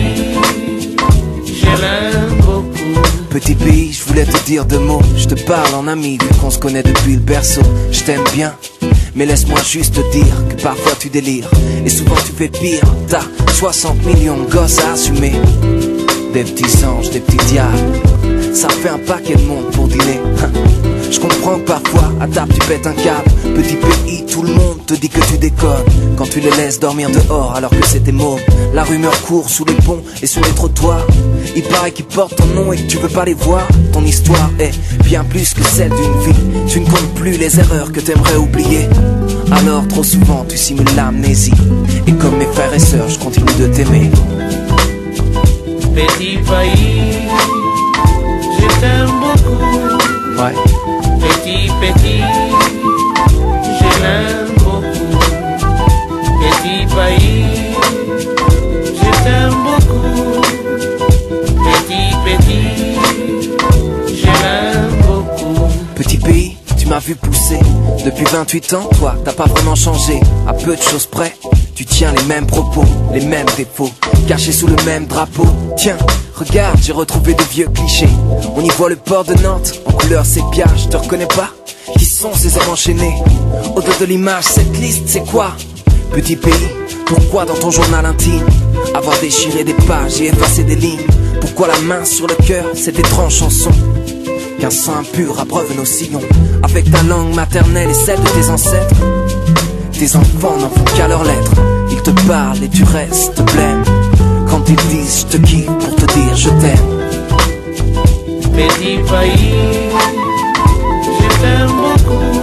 je l'aime beaucoup. Petit pays, je voulais te dire 2 mots. Je te parle en ami, vu qu'on se connaît depuis le berceau. Je t'aime bien, mais laisse-moi juste te dire que parfois tu délires. Et souvent tu fais pire. T'as 60 millions de gosses à assumer. Des petits anges, des petits diables. Ça fait un paquet de monde pour dîner. Je comprends que parfois à table tu pètes un câble. Petit pays, tout le monde te dit que tu déconnes quand tu les laisses dormir dehors alors que c'était môme. La rumeur court sous les ponts et sur les trottoirs. Il paraît qu'ils portent ton nom et que tu veux pas les voir. Ton histoire est bien plus que celle d'une vie. Tu ne comptes plus les erreurs que t'aimerais oublier. Alors trop souvent tu simules l'amnésie. Et comme mes frères et sœurs, je continue de t'aimer. Petit pays, je t'aime beaucoup. Ouais. Petit, je l'aime beaucoup. Petit pays, je t'aime beaucoup. Petit, je l'aime beaucoup. Petit pays, tu m'as vu pousser. Depuis 28 ans, toi, t'as pas vraiment changé. À peu de choses près, tu tiens les mêmes propos, les mêmes défauts, cachés sous le même drapeau. Tiens, regarde, j'ai retrouvé de vieux clichés. On y voit le port de Nantes, en couleur sépia, je te reconnais pas. Qui sont ces hommes enchaînés? Au-delà de l'image, cette liste, c'est quoi? Petit pays, pourquoi dans ton journal intime avoir déchiré des pages et effacé des lignes? Pourquoi la main sur le cœur, cette étrange chanson? Qu'un sang impur abreuve nos sillons. Avec ta langue maternelle et celle de tes ancêtres, tes enfants n'en font qu'à leurs lettres. Ils te parlent et tu restes blême. quand ils disent je te kiffe pour te dire je t'aime. Petit pays, je t'aime beaucoup.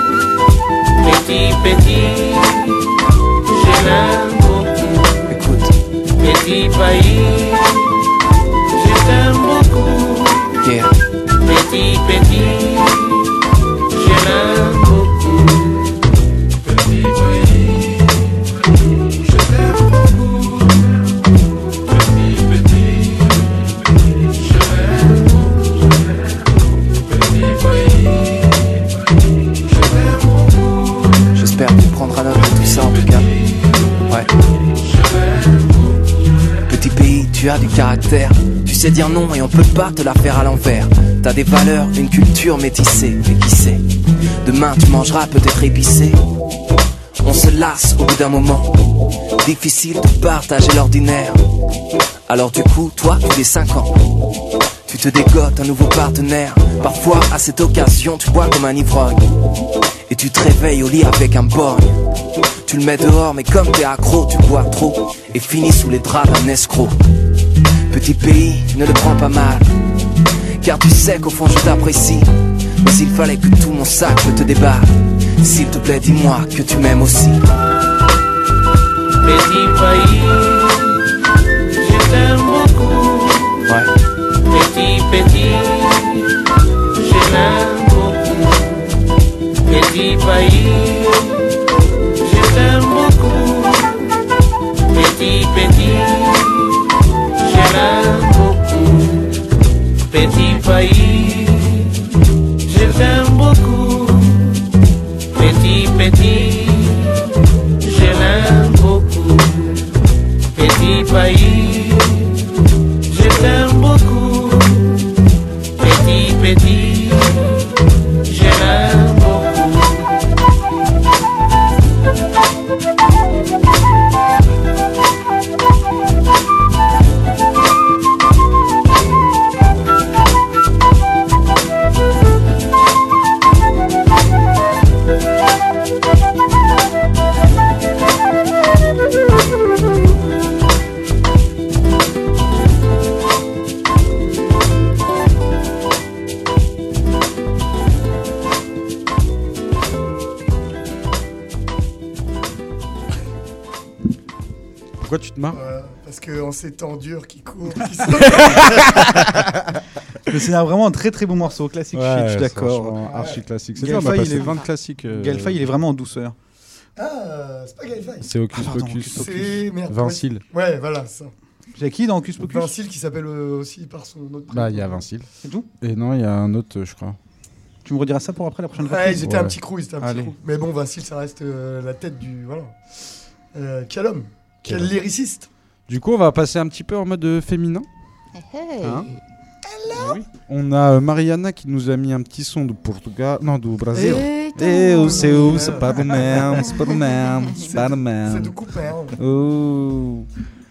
Petit, je l'aime beaucoup. Écoute. Petit pays, je t'aime beaucoup. Yeah. Petit, je l'aime beaucoup. Petit pays, je t'aime beaucoup. Petit, je l'aime beaucoup. Petit pays, je t'aime beaucoup. J'espère que tu prendras note de tout ça en tout cas. Ouais. Petit pays, tu as du caractère. Tu sais dire non et on peut pas te la faire à l'envers. T'as des valeurs, une culture métissée. Mais qui sait, demain tu mangeras peut-être épicé. On se lasse au bout d'un moment. Difficile de partager l'ordinaire. Alors du coup, toi, tu es 5 ans. Tu te dégotes un nouveau partenaire. Parfois, à cette occasion, tu bois comme un ivrogne. Et tu te réveilles au lit avec un borgne. Tu le mets dehors, mais comme t'es accro, tu bois trop. Et finis sous les draps d'un escroc. Petit pays, ne le prends pas mal. Car tu sais qu'au fond je t'apprécie. Mais s'il fallait que tout mon sac te déballe, s'il te plaît dis-moi que tu m'aimes aussi. Petit pays, je t'aime beaucoup. Ouais. Petit, je l'aime beaucoup. Petit pays, je t'aime beaucoup. Petit, je l'aime beaucoup. Petit pays, je t'aime beaucoup. Petit, je l'aime beaucoup. Petit pays, je t'aime beaucoup. Petit, je l'aime beaucoup. Pourquoi tu te marres? Parce qu'en ces temps durs qui courent. Mais c'est vraiment un très très bon morceau, classique Ouais, shit, je suis d'accord. archi classique. C'est Galfa, bien, il est 20 classiques. Galfa, il est vraiment en douceur. Ah, c'est pas Galfa. C'est Hocus Pocus. C'est merde. Vincile. Ouais, voilà, ça. J'ai qui dans Hocus Pocus? Vincile qui s'appelle aussi par son autre prénom. Bah, il y a Vincile. C'est tout? Et non, il y a un autre, je crois. Tu me rediras ça pour après la prochaine fois? Ouais, ils étaient un petit crew, Allez. Mais bon, Vincile, ça reste la tête du. Voilà. Quel homme. Quel lyriciste. Du coup, on va passer un petit peu en mode féminin. Hey. Hein? Oui. On a Mariana qui nous a mis un petit son du Portugal, non, du Brasil. Eita, o seu Spider-Man, Spider-Man, Spider-Man. C'est du copain. Oh.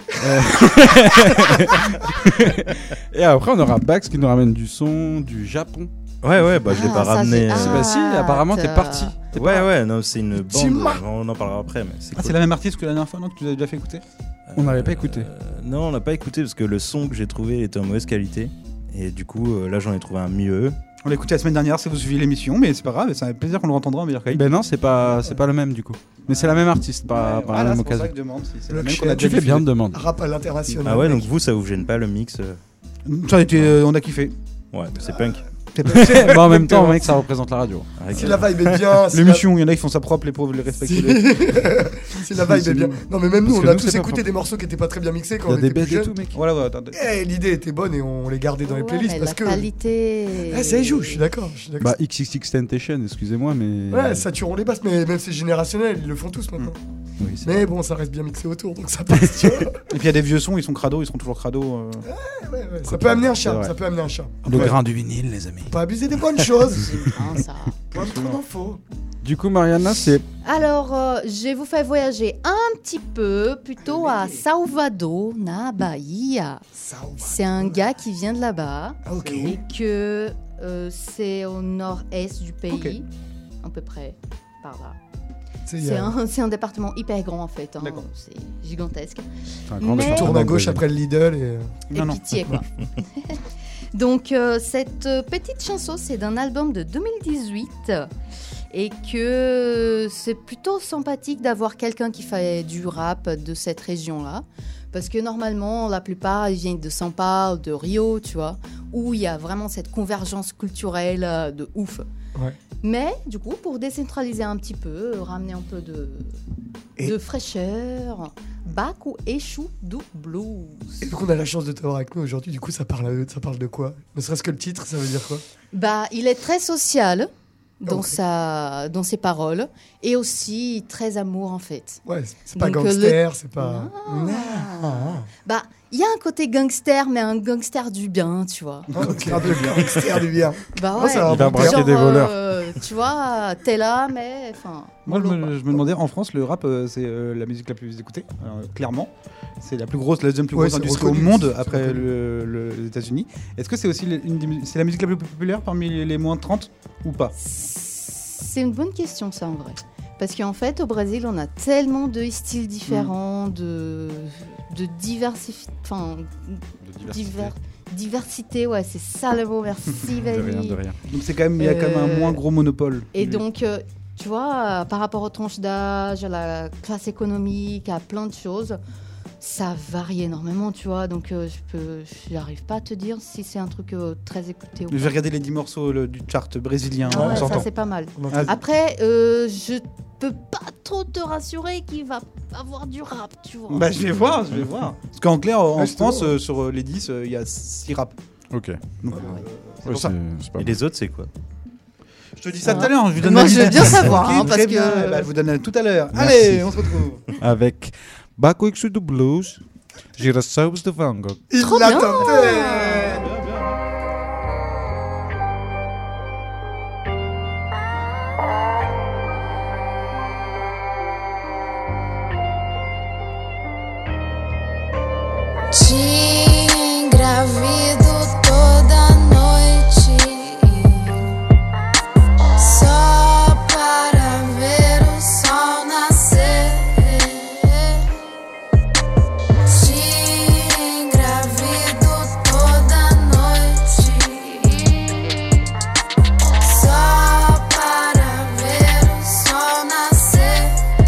Et après, on aura Bax qui nous ramène du son du Japon. Ouais, bah je l'ai pas ramené. Bah si, apparemment t'es parti. Ouais, non, c'est une bande. On en parlera après. Mais c'est la même artiste que la dernière fois, non, que tu nous avais déjà fait écouter? On n'avait pas écouté. Non, on l'a pas écouté parce que le son que j'ai trouvé était en mauvaise qualité. Et du coup, là, j'en ai trouvé un mieux. On l'a écouté la semaine dernière si vous suivez l'émission, mais c'est pas grave, c'est un plaisir qu'on le entendra en meilleure qualité. Ben non, c'est pas le même du coup. Mais c'est la même artiste, pas la même occasion. C'est pour ça que je demande si c'est la même qu'on a Tu déjà fais bien de diffusé. demander. Rap à l'international. Ah ouais, donc vous, ça vous gêne pas le mix Ça a été, on a kiffé. Ouais, c'est punk. Bon, en même temps, mec, ça représente la radio. Si la vibe est bien. L'émission, il y en a qui font ça propre, les pauvres, les respectent. Si la vibe est bien. Non, mais même nous, Parce on que a nous, tous c'est pas écouté propre. des morceaux qui étaient pas très bien mixés quand Il y on a des était plus bêtes et jeunes. tout, mec. Voilà, attendez. Eh, l'idée était bonne et on les gardait dans les playlists Ouais, parce la que. qualité. Ça y joue, je suis d'accord. Bah, XXX Temptation, excusez-moi, mais. Ouais, saturons les basses, mais même c'est générationnel, ils le font tous maintenant. Oui, c'est Mais bon, ça reste bien mixé autour, donc ça passe, tu vois. Et puis il y a des vieux sons, ils sont crado, ils seront toujours crado. Ouais, ça peut amener un chat, vrai. ça peut amener un chat. Le Ouais. grain du vinyle, les amis. Pas abuser des bonnes choses. Hein, ça. Pas trop d'infos. Du coup, Mariana, c'est. Alors, je vous fais voyager un petit peu plutôt à Salvador, na Bahia. C'est un gars qui vient de là-bas et que c'est au nord-est du pays, à peu près par là. C'est un département hyper grand en fait. Hein. C'est gigantesque. Tu tournes à gauche après le Lidl et pitié quoi. Donc cette petite chanson, c'est d'un album de 2018 et que c'est plutôt sympathique d'avoir quelqu'un qui fait du rap de cette région-là. Parce que normalement, la plupart, ils viennent de São Paulo, de Rio, tu vois, où il y a vraiment cette convergence culturelle de ouf. Ouais. Mais du coup, pour décentraliser un petit peu, ramener un peu de fraîcheur, Baco Exu do Blues. Et donc on a la chance de t'avoir avec nous aujourd'hui, du coup ça parle de quoi? Ne serait-ce que le titre, ça veut dire quoi? Il est très social dans ses paroles et aussi très amour en fait. Ouais, c'est pas gangster, c'est pas... Il y a un côté gangster, mais un gangster du bien, tu vois. Gangster du bien. Ouais. Il a braqué des voleurs. Tu vois, t'es là, mais... Moi, je me demandais, en France, le rap, c'est la musique la plus écoutée, clairement. C'est la deuxième plus grosse industrie au monde, après les États-Unis. Est-ce que c'est aussi c'est la musique la plus populaire parmi les moins de 30 ou pas? C'est une bonne question, ça, en vrai. Parce qu'en fait, au Brésil, on a tellement de styles différents, de diversité, ouais, c'est ça le mot, merci Valérie. De rien. Donc il y a quand même un moins gros monopole. Et donc, tu vois, par rapport aux tranches d'âge, à la classe économique, à plein de choses, ça varie énormément, tu vois. Donc, je n'arrive pas à te dire si c'est un truc très écouté ou pas. Je vais regarder les 10 morceaux du chart brésilien. Ouais, ça, c'est pas mal. Après, je peux pas trop te rassurer qu'il va avoir du rap, tu vois. Je vais voir. Parce qu'en clair, en France, sur les 10, il y a 6 rap. Ok. Donc, c'est pour ça. Et les autres, c'est quoi? Je te dis ça tout à l'heure. Moi, je veux bien savoir. Très bien. Je vous donne tout à l'heure. Allez, on se retrouve. Avec Baco Exu do Blues, Girassóis de Van Gogh. Trop bien. Te engravido toda noite só para ver o sol nascer. Te engravido toda noite só para ver o sol nascer.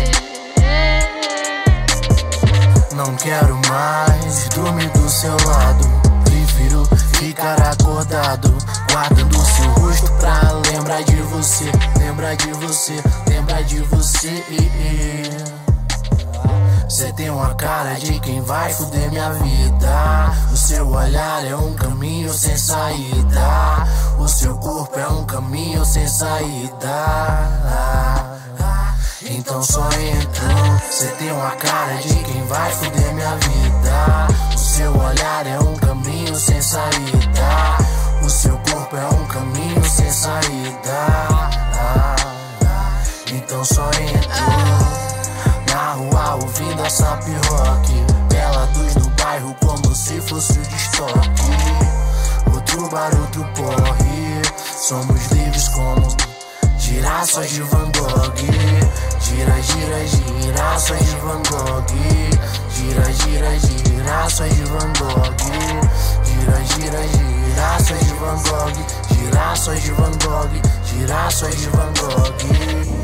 Não quero mais dormir do seu lado, prefiro ficar acordado, guardando seu rosto pra lembrar de você, lembrar de você, lembrar de você. Cê tem uma cara de quem vai foder minha vida. O seu olhar é um caminho sem saída, o seu corpo é um caminho sem saída. Então só entro. Cê tem uma cara de quem vai foder minha vida. O seu olhar é um caminho sem saída, o seu corpo é um caminho sem saída. Então só entro. Na rua ouvindo a Sap Rock, bela luz no bairro como se fosse o destoque. Outro bar, outro porre, somos livres como girassóis de Van Gogh. Gira, gira, girassóis de Van Gogh. Gira, gira, girassóis de Van Gogh. Gira, gira, girassóis de Van Gogh. Girassóis de Van Gogh. Girassóis de Van Gogh.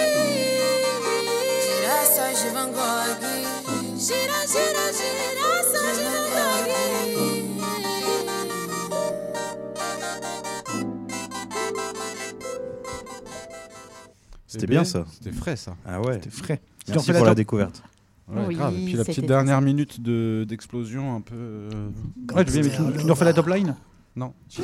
Gira, gira, girassóis C'était bien ça. C'était frais ça. Ah ouais. C'était frais. Merci pour la découverte. Ouais, Oui, grave. Et puis la petite c'était dernière minute d'explosion un peu. Ouais, tu nous refais la top line? Non. Tu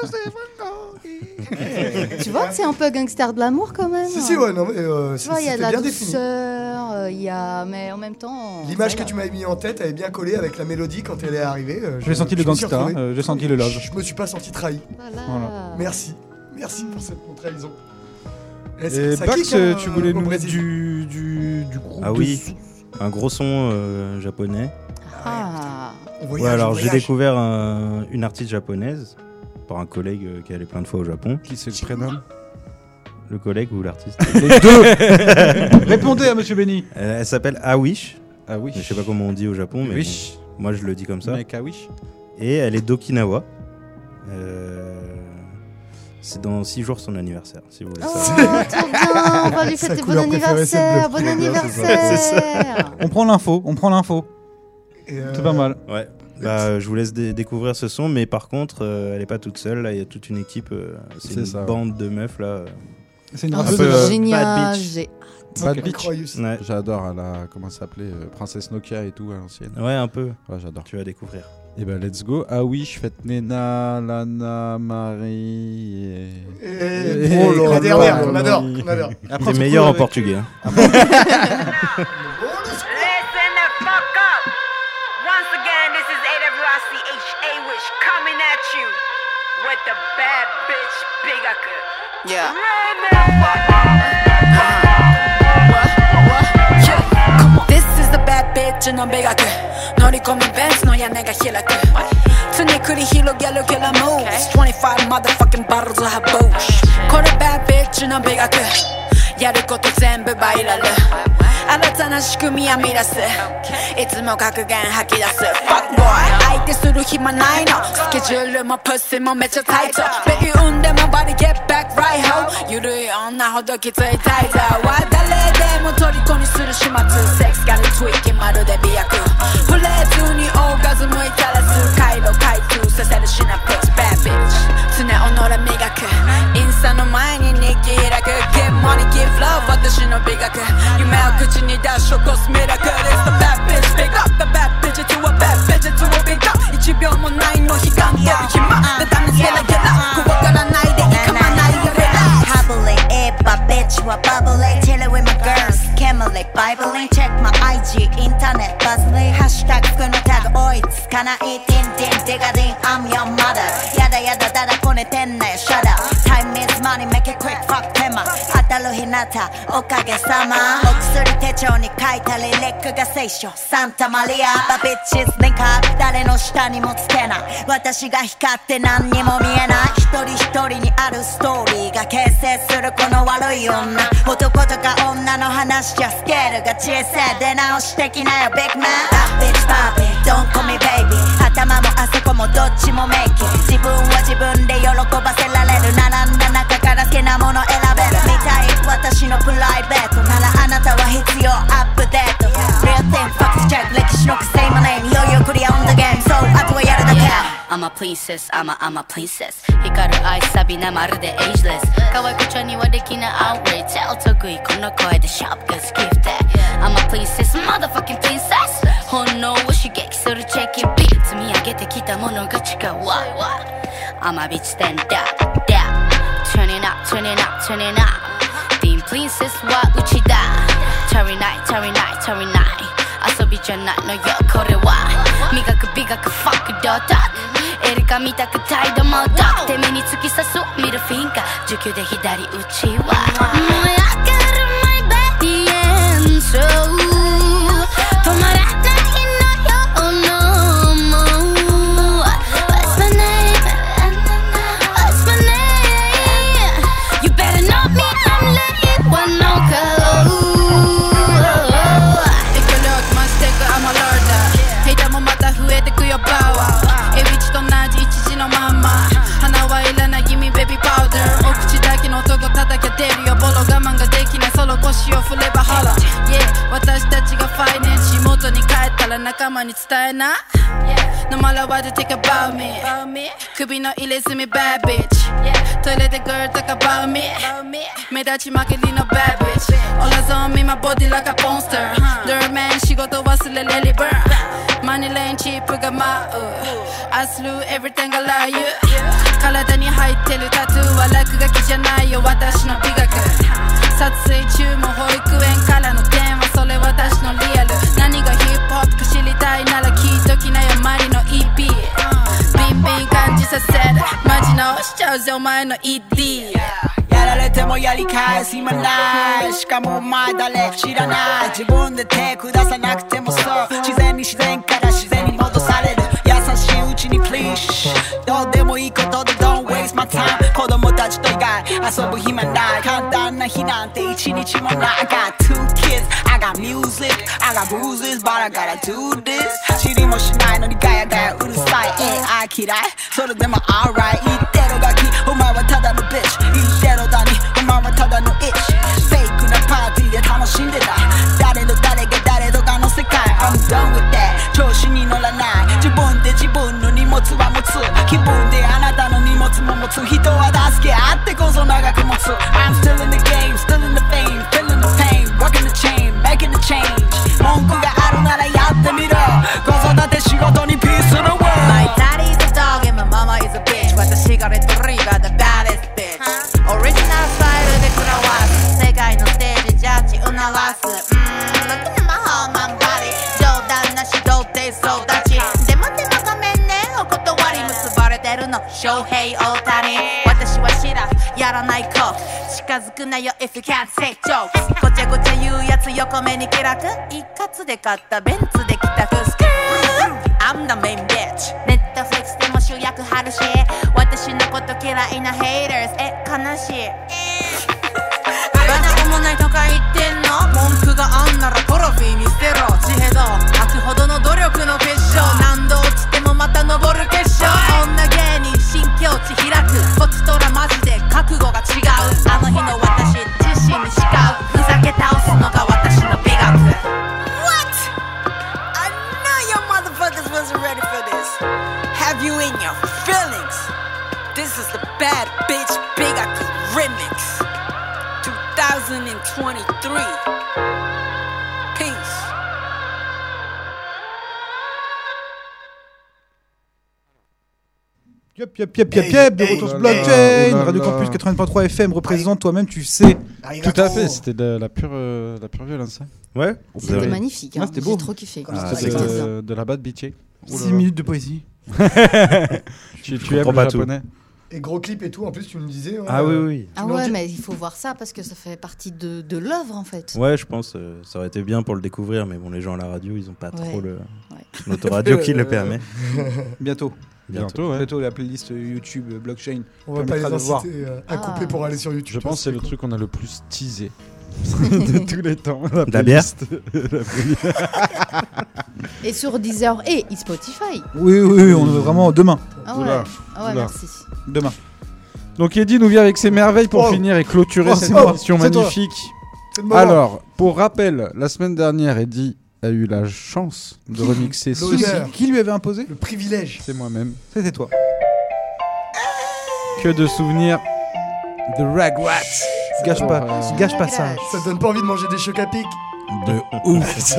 vois, c'est un peu gangster de l'amour quand même. Si, ouais, non, mais tu vois, il y a de la bien défini. douceur, il y a... mais en même temps... L'image que tu m'avais mis en tête, elle est bien collée avec la mélodie quand elle est arrivée. J'ai senti le gangsta, j'ai senti le love. Je me suis pas senti trahi. Voilà. Merci pour cette trahison. Et Ça Bax, kick, hein, tu voulais au nous mettre Brésil. du groupe Ah oui, un gros son japonais. Ah. Ouais, alors j'ai découvert une artiste japonaise par un collègue qui allait plein de fois au Japon. Qui c'est le prénom? Le collègue ou l'artiste? Les deux. Répondez à Monsieur Benny. Elle s'appelle Awish. Awish. Je sais pas comment on dit au Japon, mais Wish. bon, moi je le dis comme ça. Mec Awish. Et elle est d'Okinawa. C'est dans 6 jours son anniversaire, si vous voulez savoir. Trop bien, on va lui Sa fêter bon couleur préférée, c'est le anniversaire, bleu. bon Ouais, anniversaire. On prend l'info. C'est pas mal. Ouais. Bah, je vous laisse découvrir ce son, mais par contre, elle est pas toute seule. Là, il y a toute une équipe. C'est une bande de meufs là. C'est une Oh, rappeuse. c'est génial, Bad Bitch. j'ai Bad Ok. Bitch. Incroyable. Ouais. J'adore comment ça s'appelait Princesse Nokia et tout à l'ancienne. Ouais, un peu. Ouais, j'adore. Tu vas découvrir. Et ben let's go. Ah oui, je fête Nena, Lana, Marie Et la dernière, on adore. T'es meilleur en portugais. Hein. Listen the fuck up. Once again, this is AWICH Wish coming at you with the bad bitch Bigaku. Yeah. This is the bad bitchの美学乗り込みベンツの屋根が開く常繰り広げるキラモーズ25 motherfucking bottles of booze これ bad bitch の美学やること全部バイラル新たな仕組みは乱すいつも格言吐き出す Fuck boy 相手する暇ないのスケジュールもプッシュもめっちゃタイトベビー産んでもバディ get back right ho ゆるい女ほどきついタイザーは誰でも虜にする始末セックスガルツイキまるで美薬フレーズにオーガズムいたらす回路開通させるシナプス Bad bitch 常己磨くインスタの前に日記開く Give money give love 私の美学夢を口に出し起こすミラクル It's the bad bitch big up the bad bitch to a bad bitch to a big up 1秒もないの悲願出る暇でダメゲラゲラ怖がらないでいかまないよレラ Bubbly, Eva, bitch, what bubbly Chillin' with my girls, Camely, Bibling Check my IG, internet, buzzly Hashtag 服のタグ追いつかない Din din, digga din, I'm your mother やだやだだだこねてんなよ Shut up Time is money, make it quick, fuck 手間当たる日向おかげさまお薬手帳に書いたリリックが聖書サンタマリア The bitches link up 誰の下にもつけない私が光って何にも見えない一人一人にあるストーリーが形成するこの悪い女男とか女の話じゃスケールが小さい出直してきなよ Big man That bitch Bobby Don't call me baby 頭もあそこもどっちもメイキ自分は自分で喜ばせられる並んだ中から好きなもの選べる見たい私のプライベートならあなたは必要アップデート Real thing fuck the check 歴史の癖もねいよいよクリア on the game So あとはやるだけ I'm a princess, I'm a princess 光る愛サビなまるで ageless 可愛くちゃにはできない outrage お得意この声でシャープが好きって I'm a princess, motherfucking princess 本能を刺激するチェキビ積み上げてきたものが違う I'm a bitch stand up, down Turning up, turning up, turning up Being princess はうちだ足りない足りない足りない遊びじゃないのよこれは磨く美学ファックドタクエリカ見たく態度もダクて目に突き刺すミルフィンガー19で左打ちは燃え上がる my body and soul 止まらないのよ no more What's my name? What's my name? You better know me I'm letting one no go I'm a lord ヘイターもまた増えてくよパワーエビチと同じ一時のまんま花はいらない Give me baby powder お口だけの男叩けてるよボロ我慢ができないソロ腰を振ればホラ Yeah 私たちがファイネン地元に帰ったら仲間に伝えな No matter what you think about me. Could be no illusion, bad bitch. Toilet the girl talk about me. Medachi makeri no bad bitch. All eyes on me, my body like a monster. Dirt man, 仕事忘れれり burn. Money lane cheap が舞う I slew everything I lie you 体に入ってるタトゥーは落書きじゃないよ私の美学撮影中も保育園からの電話それ私のリアル何がヒップホップか知りたいなら聞いときなよマリの EP ビンビン感じさせるマジ直しちゃうぜお前の ED やられてもやり返す今ないしかもお前誰知らない自分で手下さなくてもそう自然に自然から自然に戻される優しいうちに please どうでもいいことで don't waste my time 子供たちと以外遊ぶ暇ない簡単な日なんて一日もない I got 2 kids I got music I got bruises but I gotta do this 知りもしないのにガヤガヤうるさい AI 嫌いそれでも alright 言ってろガキお前はただの bitch 言ってろだにお前はただの itch フェイクなパーティーで楽しんでた誰の誰が誰とかの世界 I'm done with that 調子に乗らない自分で自分の荷物は持つ気分であなたの荷物も持つ人は助け合ってこそ長く持つ I'm still in the game still in the fame feeling the pain working the chain making the change 文句があるならやってみろ子育て仕事に peace in the world My daddy is a dog and my mama is a bitch 私がレトリーバー the baddest bitch オリジナルスタイルで食らわす世界のステージジャッジうならすLook at my whole man body 冗談なし童貞総立ちでもごめんねお断り結ばれてるの翔平大谷私はシラフやらないコーク近づくなよ if you can't say jokes ごちゃごちゃ言うやつ横目に気楽一括で買ったベンツで帰宅スクー I'm the main bitch ネットフリックスでも主役張るし私のこと嫌いなヘイターズ悲しいバナもないとか言ってんの文句があんならトロフィーに捨てろ地平道開くほどの努力の結晶何度落ちてもまた登る決勝女芸人新境地開くこっちとらマジで覚悟が違うあの日の私自身に誓うふざけ倒すのが私の美学 What? I know your motherfuckers wasn't ready for this Have you in your feelings? This is the Bad Bitch Bigaku Remix 2023 Peace Yep, de retour sur Blockchain, Radio Campus 80.3 FM, représente toi-même, tu sais. Tout à fait, c'était de la pure violence. Ouais, c'était magnifique, hein. C'était beau. J'ai trop kiffé. C'était de la bad bitch. 6 minutes de poésie. Tu aimes le japonais? Et gros clip et tout, en plus tu me disais. Ouais, ah oui. Ah ouais, mais il faut voir ça parce que ça fait partie de l'œuvre en fait. Ouais, je pense ça aurait été bien pour le découvrir, mais bon, les gens à la radio, ils ont pas trop l'autoradio qui le permet. Bientôt, la playlist YouTube Blockchain. On va pas les inciter à couper pour aller sur YouTube. Je pense que c'est le truc qu'on a le plus teasé de tous les temps. La bière. Et sur Deezer et Spotify. Oui, on est vraiment demain. Ah ouais, merci. Demain. Donc Eddie nous vient avec ses merveilles pour finir et clôturer cette émission magnifique. Alors, pour rappel, la semaine dernière, Eddie a eu la chance de remixer Qui lui avait imposé le privilège? C'est moi-même. C'était toi. Que de souvenirs de Rugrats. Gâche pas ça. Ça donne pas envie de manger des chocs à pic. De ouf.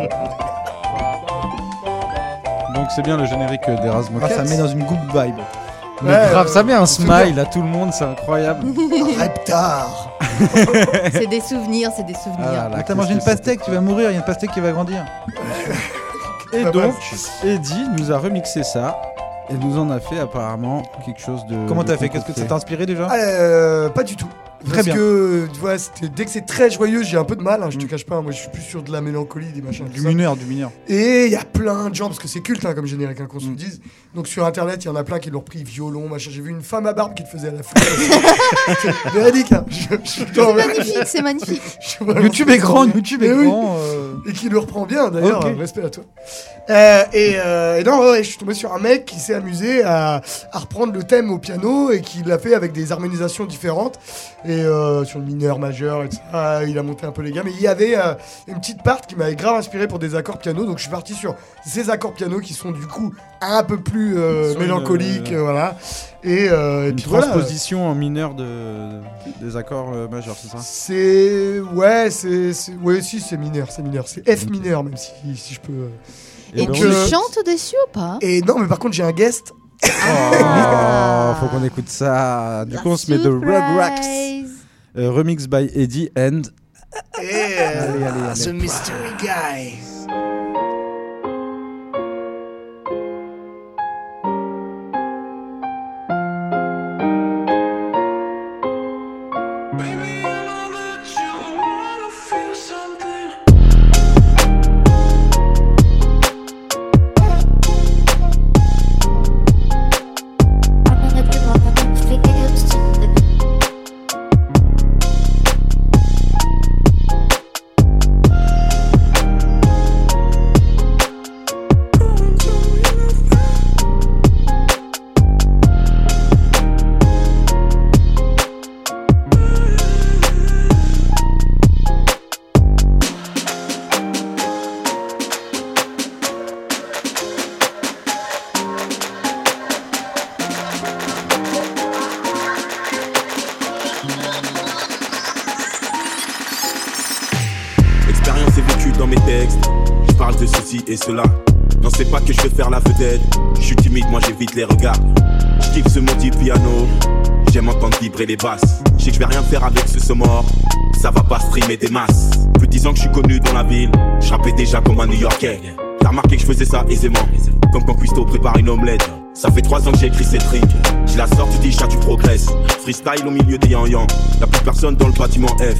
Donc c'est bien le générique d'Erasmus. Ça met dans une good vibe. Mais grave, ça met un smile à tout le monde, c'est incroyable. Reptard. C'est des souvenirs. T'as mangé une pastèque, tu vas mourir, il y a une pastèque qui va grandir. Et donc, Eddie nous a remixé ça. Et nous en a fait apparemment quelque chose de... Comment t'as fait? Qu'est-ce que ça t'a inspiré déjà? Pas du tout. Très bien. Parce que tu vois, dès que c'est très joyeux, j'ai un peu de mal, hein, je te cache pas, moi je suis plus sur de la mélancolie, des machins. Du mineur. Et il y a plein de gens, parce que c'est culte comme générique, qu'on se le dise. Donc sur internet, il y en a plein qui l'ont repris, violon, machin. J'ai vu une femme à barbe qui le faisait à la flûte. C'est véridique, hein. C'est magnifique. YouTube est grand. Et qui le reprend bien d'ailleurs, respect à toi. Non, je suis tombé sur un mec qui s'est amusé à reprendre le thème au piano et qui l'a fait avec des harmonisations différentes. Et sur le mineur, majeur, et ça, il a monté un peu les gammes. Et il y avait une petite part qui m'avait grave inspiré pour des accords piano. Donc je suis parti sur ces accords piano qui sont du coup un peu plus mélancoliques. Voilà. Et une puis voilà. transposition en mineur des accords majeurs, c'est ça? C'est mineur. C'est F mineur, même si je peux. Et tu chantes dessus ou pas? Et non, mais par contre, j'ai un guest. Faut qu'on écoute ça. Du coup, on se met de Rugrats. Remix by Eddie and. Allez. The Mystery Guy. Et cela, n'en sais pas que je vais faire la vedette. Je suis timide, moi j'évite les regards. Je kiffe ce maudit piano. J'aime entendre vibrer les basses. Je sais que je vais rien faire avec ce mort. Ça va pas streamer des masses. Plus de 10 ans que je suis connu dans la ville. Je rappais déjà comme un New-Yorkais. T'as remarqué que je faisais ça aisément. Comme quand Cuisto prépare une omelette. Ça fait 3 ans que j'ai écrit cette rime. Je la sors, tu dis chat, tu progresses. Freestyle au milieu des yan-yan. Y'a plus personne dans le bâtiment F.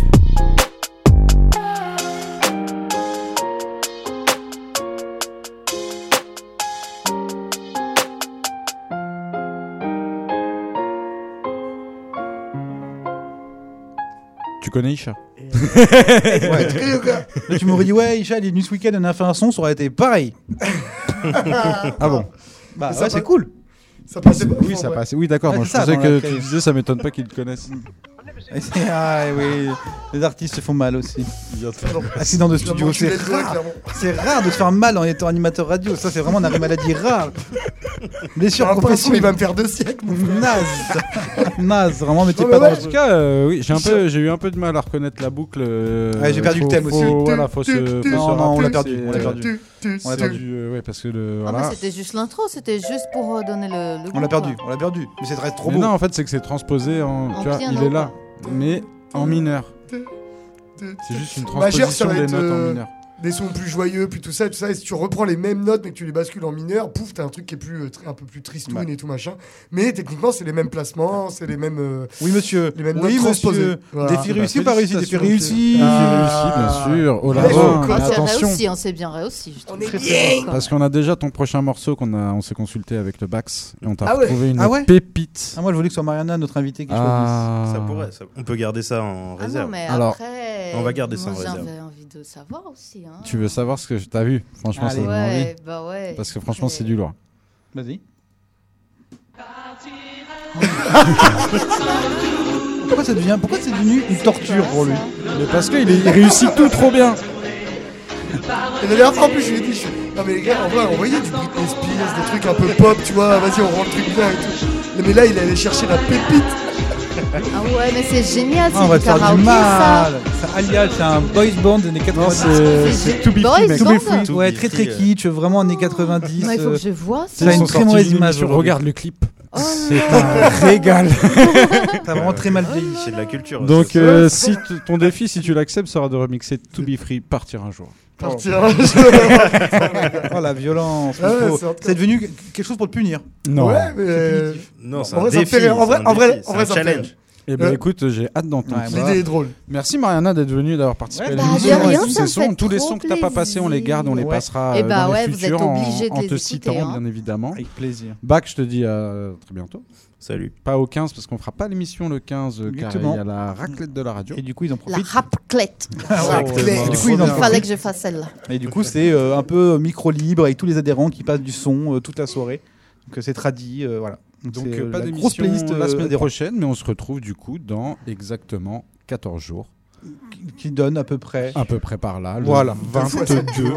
Tu connais Isha? Ouais, tu connais ou quoi? Là, tu m'aurais dit, ouais, Isha, il est venu ce week-end, on a fait un son, ça aurait été pareil. Ah bon? Bah ouais, c'est cool. Ça passait pas. Oui, ça passait. Oui, d'accord. Ouais, Moi, je c'est ça, pensais dans que la tu crise. disais, ça m'étonne pas qu'ils te connaissent. Ah oui, les artistes se font mal aussi. Accident de studio, c'est rare. C'est rare de se faire mal en étant animateur radio. Ça, c'est vraiment une maladie rare. Blessure professionnelle. Il va me faire 2 siècles. Naze, vraiment, mettez Non, pas mais dans ouais. En tout cas, oui, j'ai eu un peu de mal à reconnaître la boucle. Ouais, j'ai perdu le thème aussi. Voilà, faut se. Non, on l'a rappeler, perdu. c'est- On l'a perdu. On l'a perdu, ouais, parce que Ah, voilà. mais c'était juste l'intro, c'était juste pour donner le On l'a goût, perdu, quoi. on l'a perdu. Mais c'est trop Mais beau. non, en fait, c'est que c'est transposé en. En Tu vois, piano, il est là, quoi. mais en mineur. C'est juste une Majeur, ça transposition va des être notes en mineur. des sons plus joyeux, puis tout ça. Et si tu reprends les mêmes notes mais que tu les bascules en mineur, pouf, t'as un truc qui est plus, un peu plus tristoun et tout machin. Mais techniquement, c'est les mêmes placements, c'est les mêmes. Oui, monsieur. Les mêmes Oui, notes transposées. monsieur. Voilà. Défi réussi ou pas réussi? Défi réussi. Défi réussi, bien sûr. Oh là là, mais Ah, c'est attention. réussi, on s'est bien réussi. Je trouve. On est Très, bien. très bon, quoi. Parce qu'on a déjà ton prochain morceau on s'est consulté avec le Bax et on t'a Ah ouais. trouvé une Ah ouais pépite. Ah, moi, je voulais que ce soit Mariana, notre invitée, qui choisisse. Ah. Ça pourrait, on peut garder ça en Ah non, réserve. mais Alors, après, on va garder ça en moi, réserve. J'avais envie de savoir aussi. Hein. Tu veux savoir ce que t'as vu? Franchement, ça Allez. donne envie. Ouais, bah ouais. Parce que franchement, c'est du lourd. Vas-y. Pourquoi c'est devenu une torture pour lui? Mais parce qu'il réussit tout trop bien. Et la dernière fois, en plus, je lui ai dit, non mais les gars, en vrai, envoyez du Britney Spears, des trucs un peu pop, tu vois, vas-y, on rend le truc bien et tout. Mais là, il allait chercher la pépite. Ah ouais, mais c'est génial, Ah, on va c'est te du faire karaoké, du ça. mal. C'est Alial, c'est un boys band des années 90. C'est To Be Boys Free, mec. Band. To Be Free, ouais, Be très très Free, kitsch, vraiment années 90. Non, il faut que je vois Ça ça. a une Ils sont très sortis mauvaise d'une image émission, aujourd'hui. regarde le clip. Oh C'est un régal. T'as vraiment très mal vieilli. C'est de la culture. Donc, ça. si ton défi, si tu l'acceptes, sera de remixer To Be Free, Partir un jour. Partir. Oh la violence. Ah ouais, Faut- c'est c'est devenu quelque chose pour te punir. Non. Ouais, mais. Non, c'est En un vrai, ça me défi. fait rire. En vrai, c'est un en vrai, défi, en c'est vrai, un ça me fait challenge. rire. Eh ben écoute, j'ai hâte d'entendre Ouais, ça. L'idée est drôle. Merci Mariana d'être venue, d'avoir participé Ouais, à bah, l'émission. de rien, Avec tous ça me ces fait sons, tous les trop sons que t'as pas passés, on les garde, on les Ouais. passera Eh bah dans ouais, les vous êtes futurs obligés de en les te écouter, citant, hein. bien évidemment. Avec plaisir. Bac, je te dis à très bientôt. Salut. Pas au 15 parce qu'on fera pas l'émission le 15 car il Exactement. y a la raclette de la radio. Et du coup, ils en La profitent. raclette. Et du coup, ils en Il fallait profitent. que je fasse celle-là. Et du coup, c'est un peu micro libre avec tous les adhérents qui passent du son toute la soirée. Donc c'est tradit, voilà. Donc c'est pas la d'émission grosse playlist la semaine des prochaine, mais on se retrouve du coup dans exactement 14 jours. Qui donne à peu près par là, le voilà. 22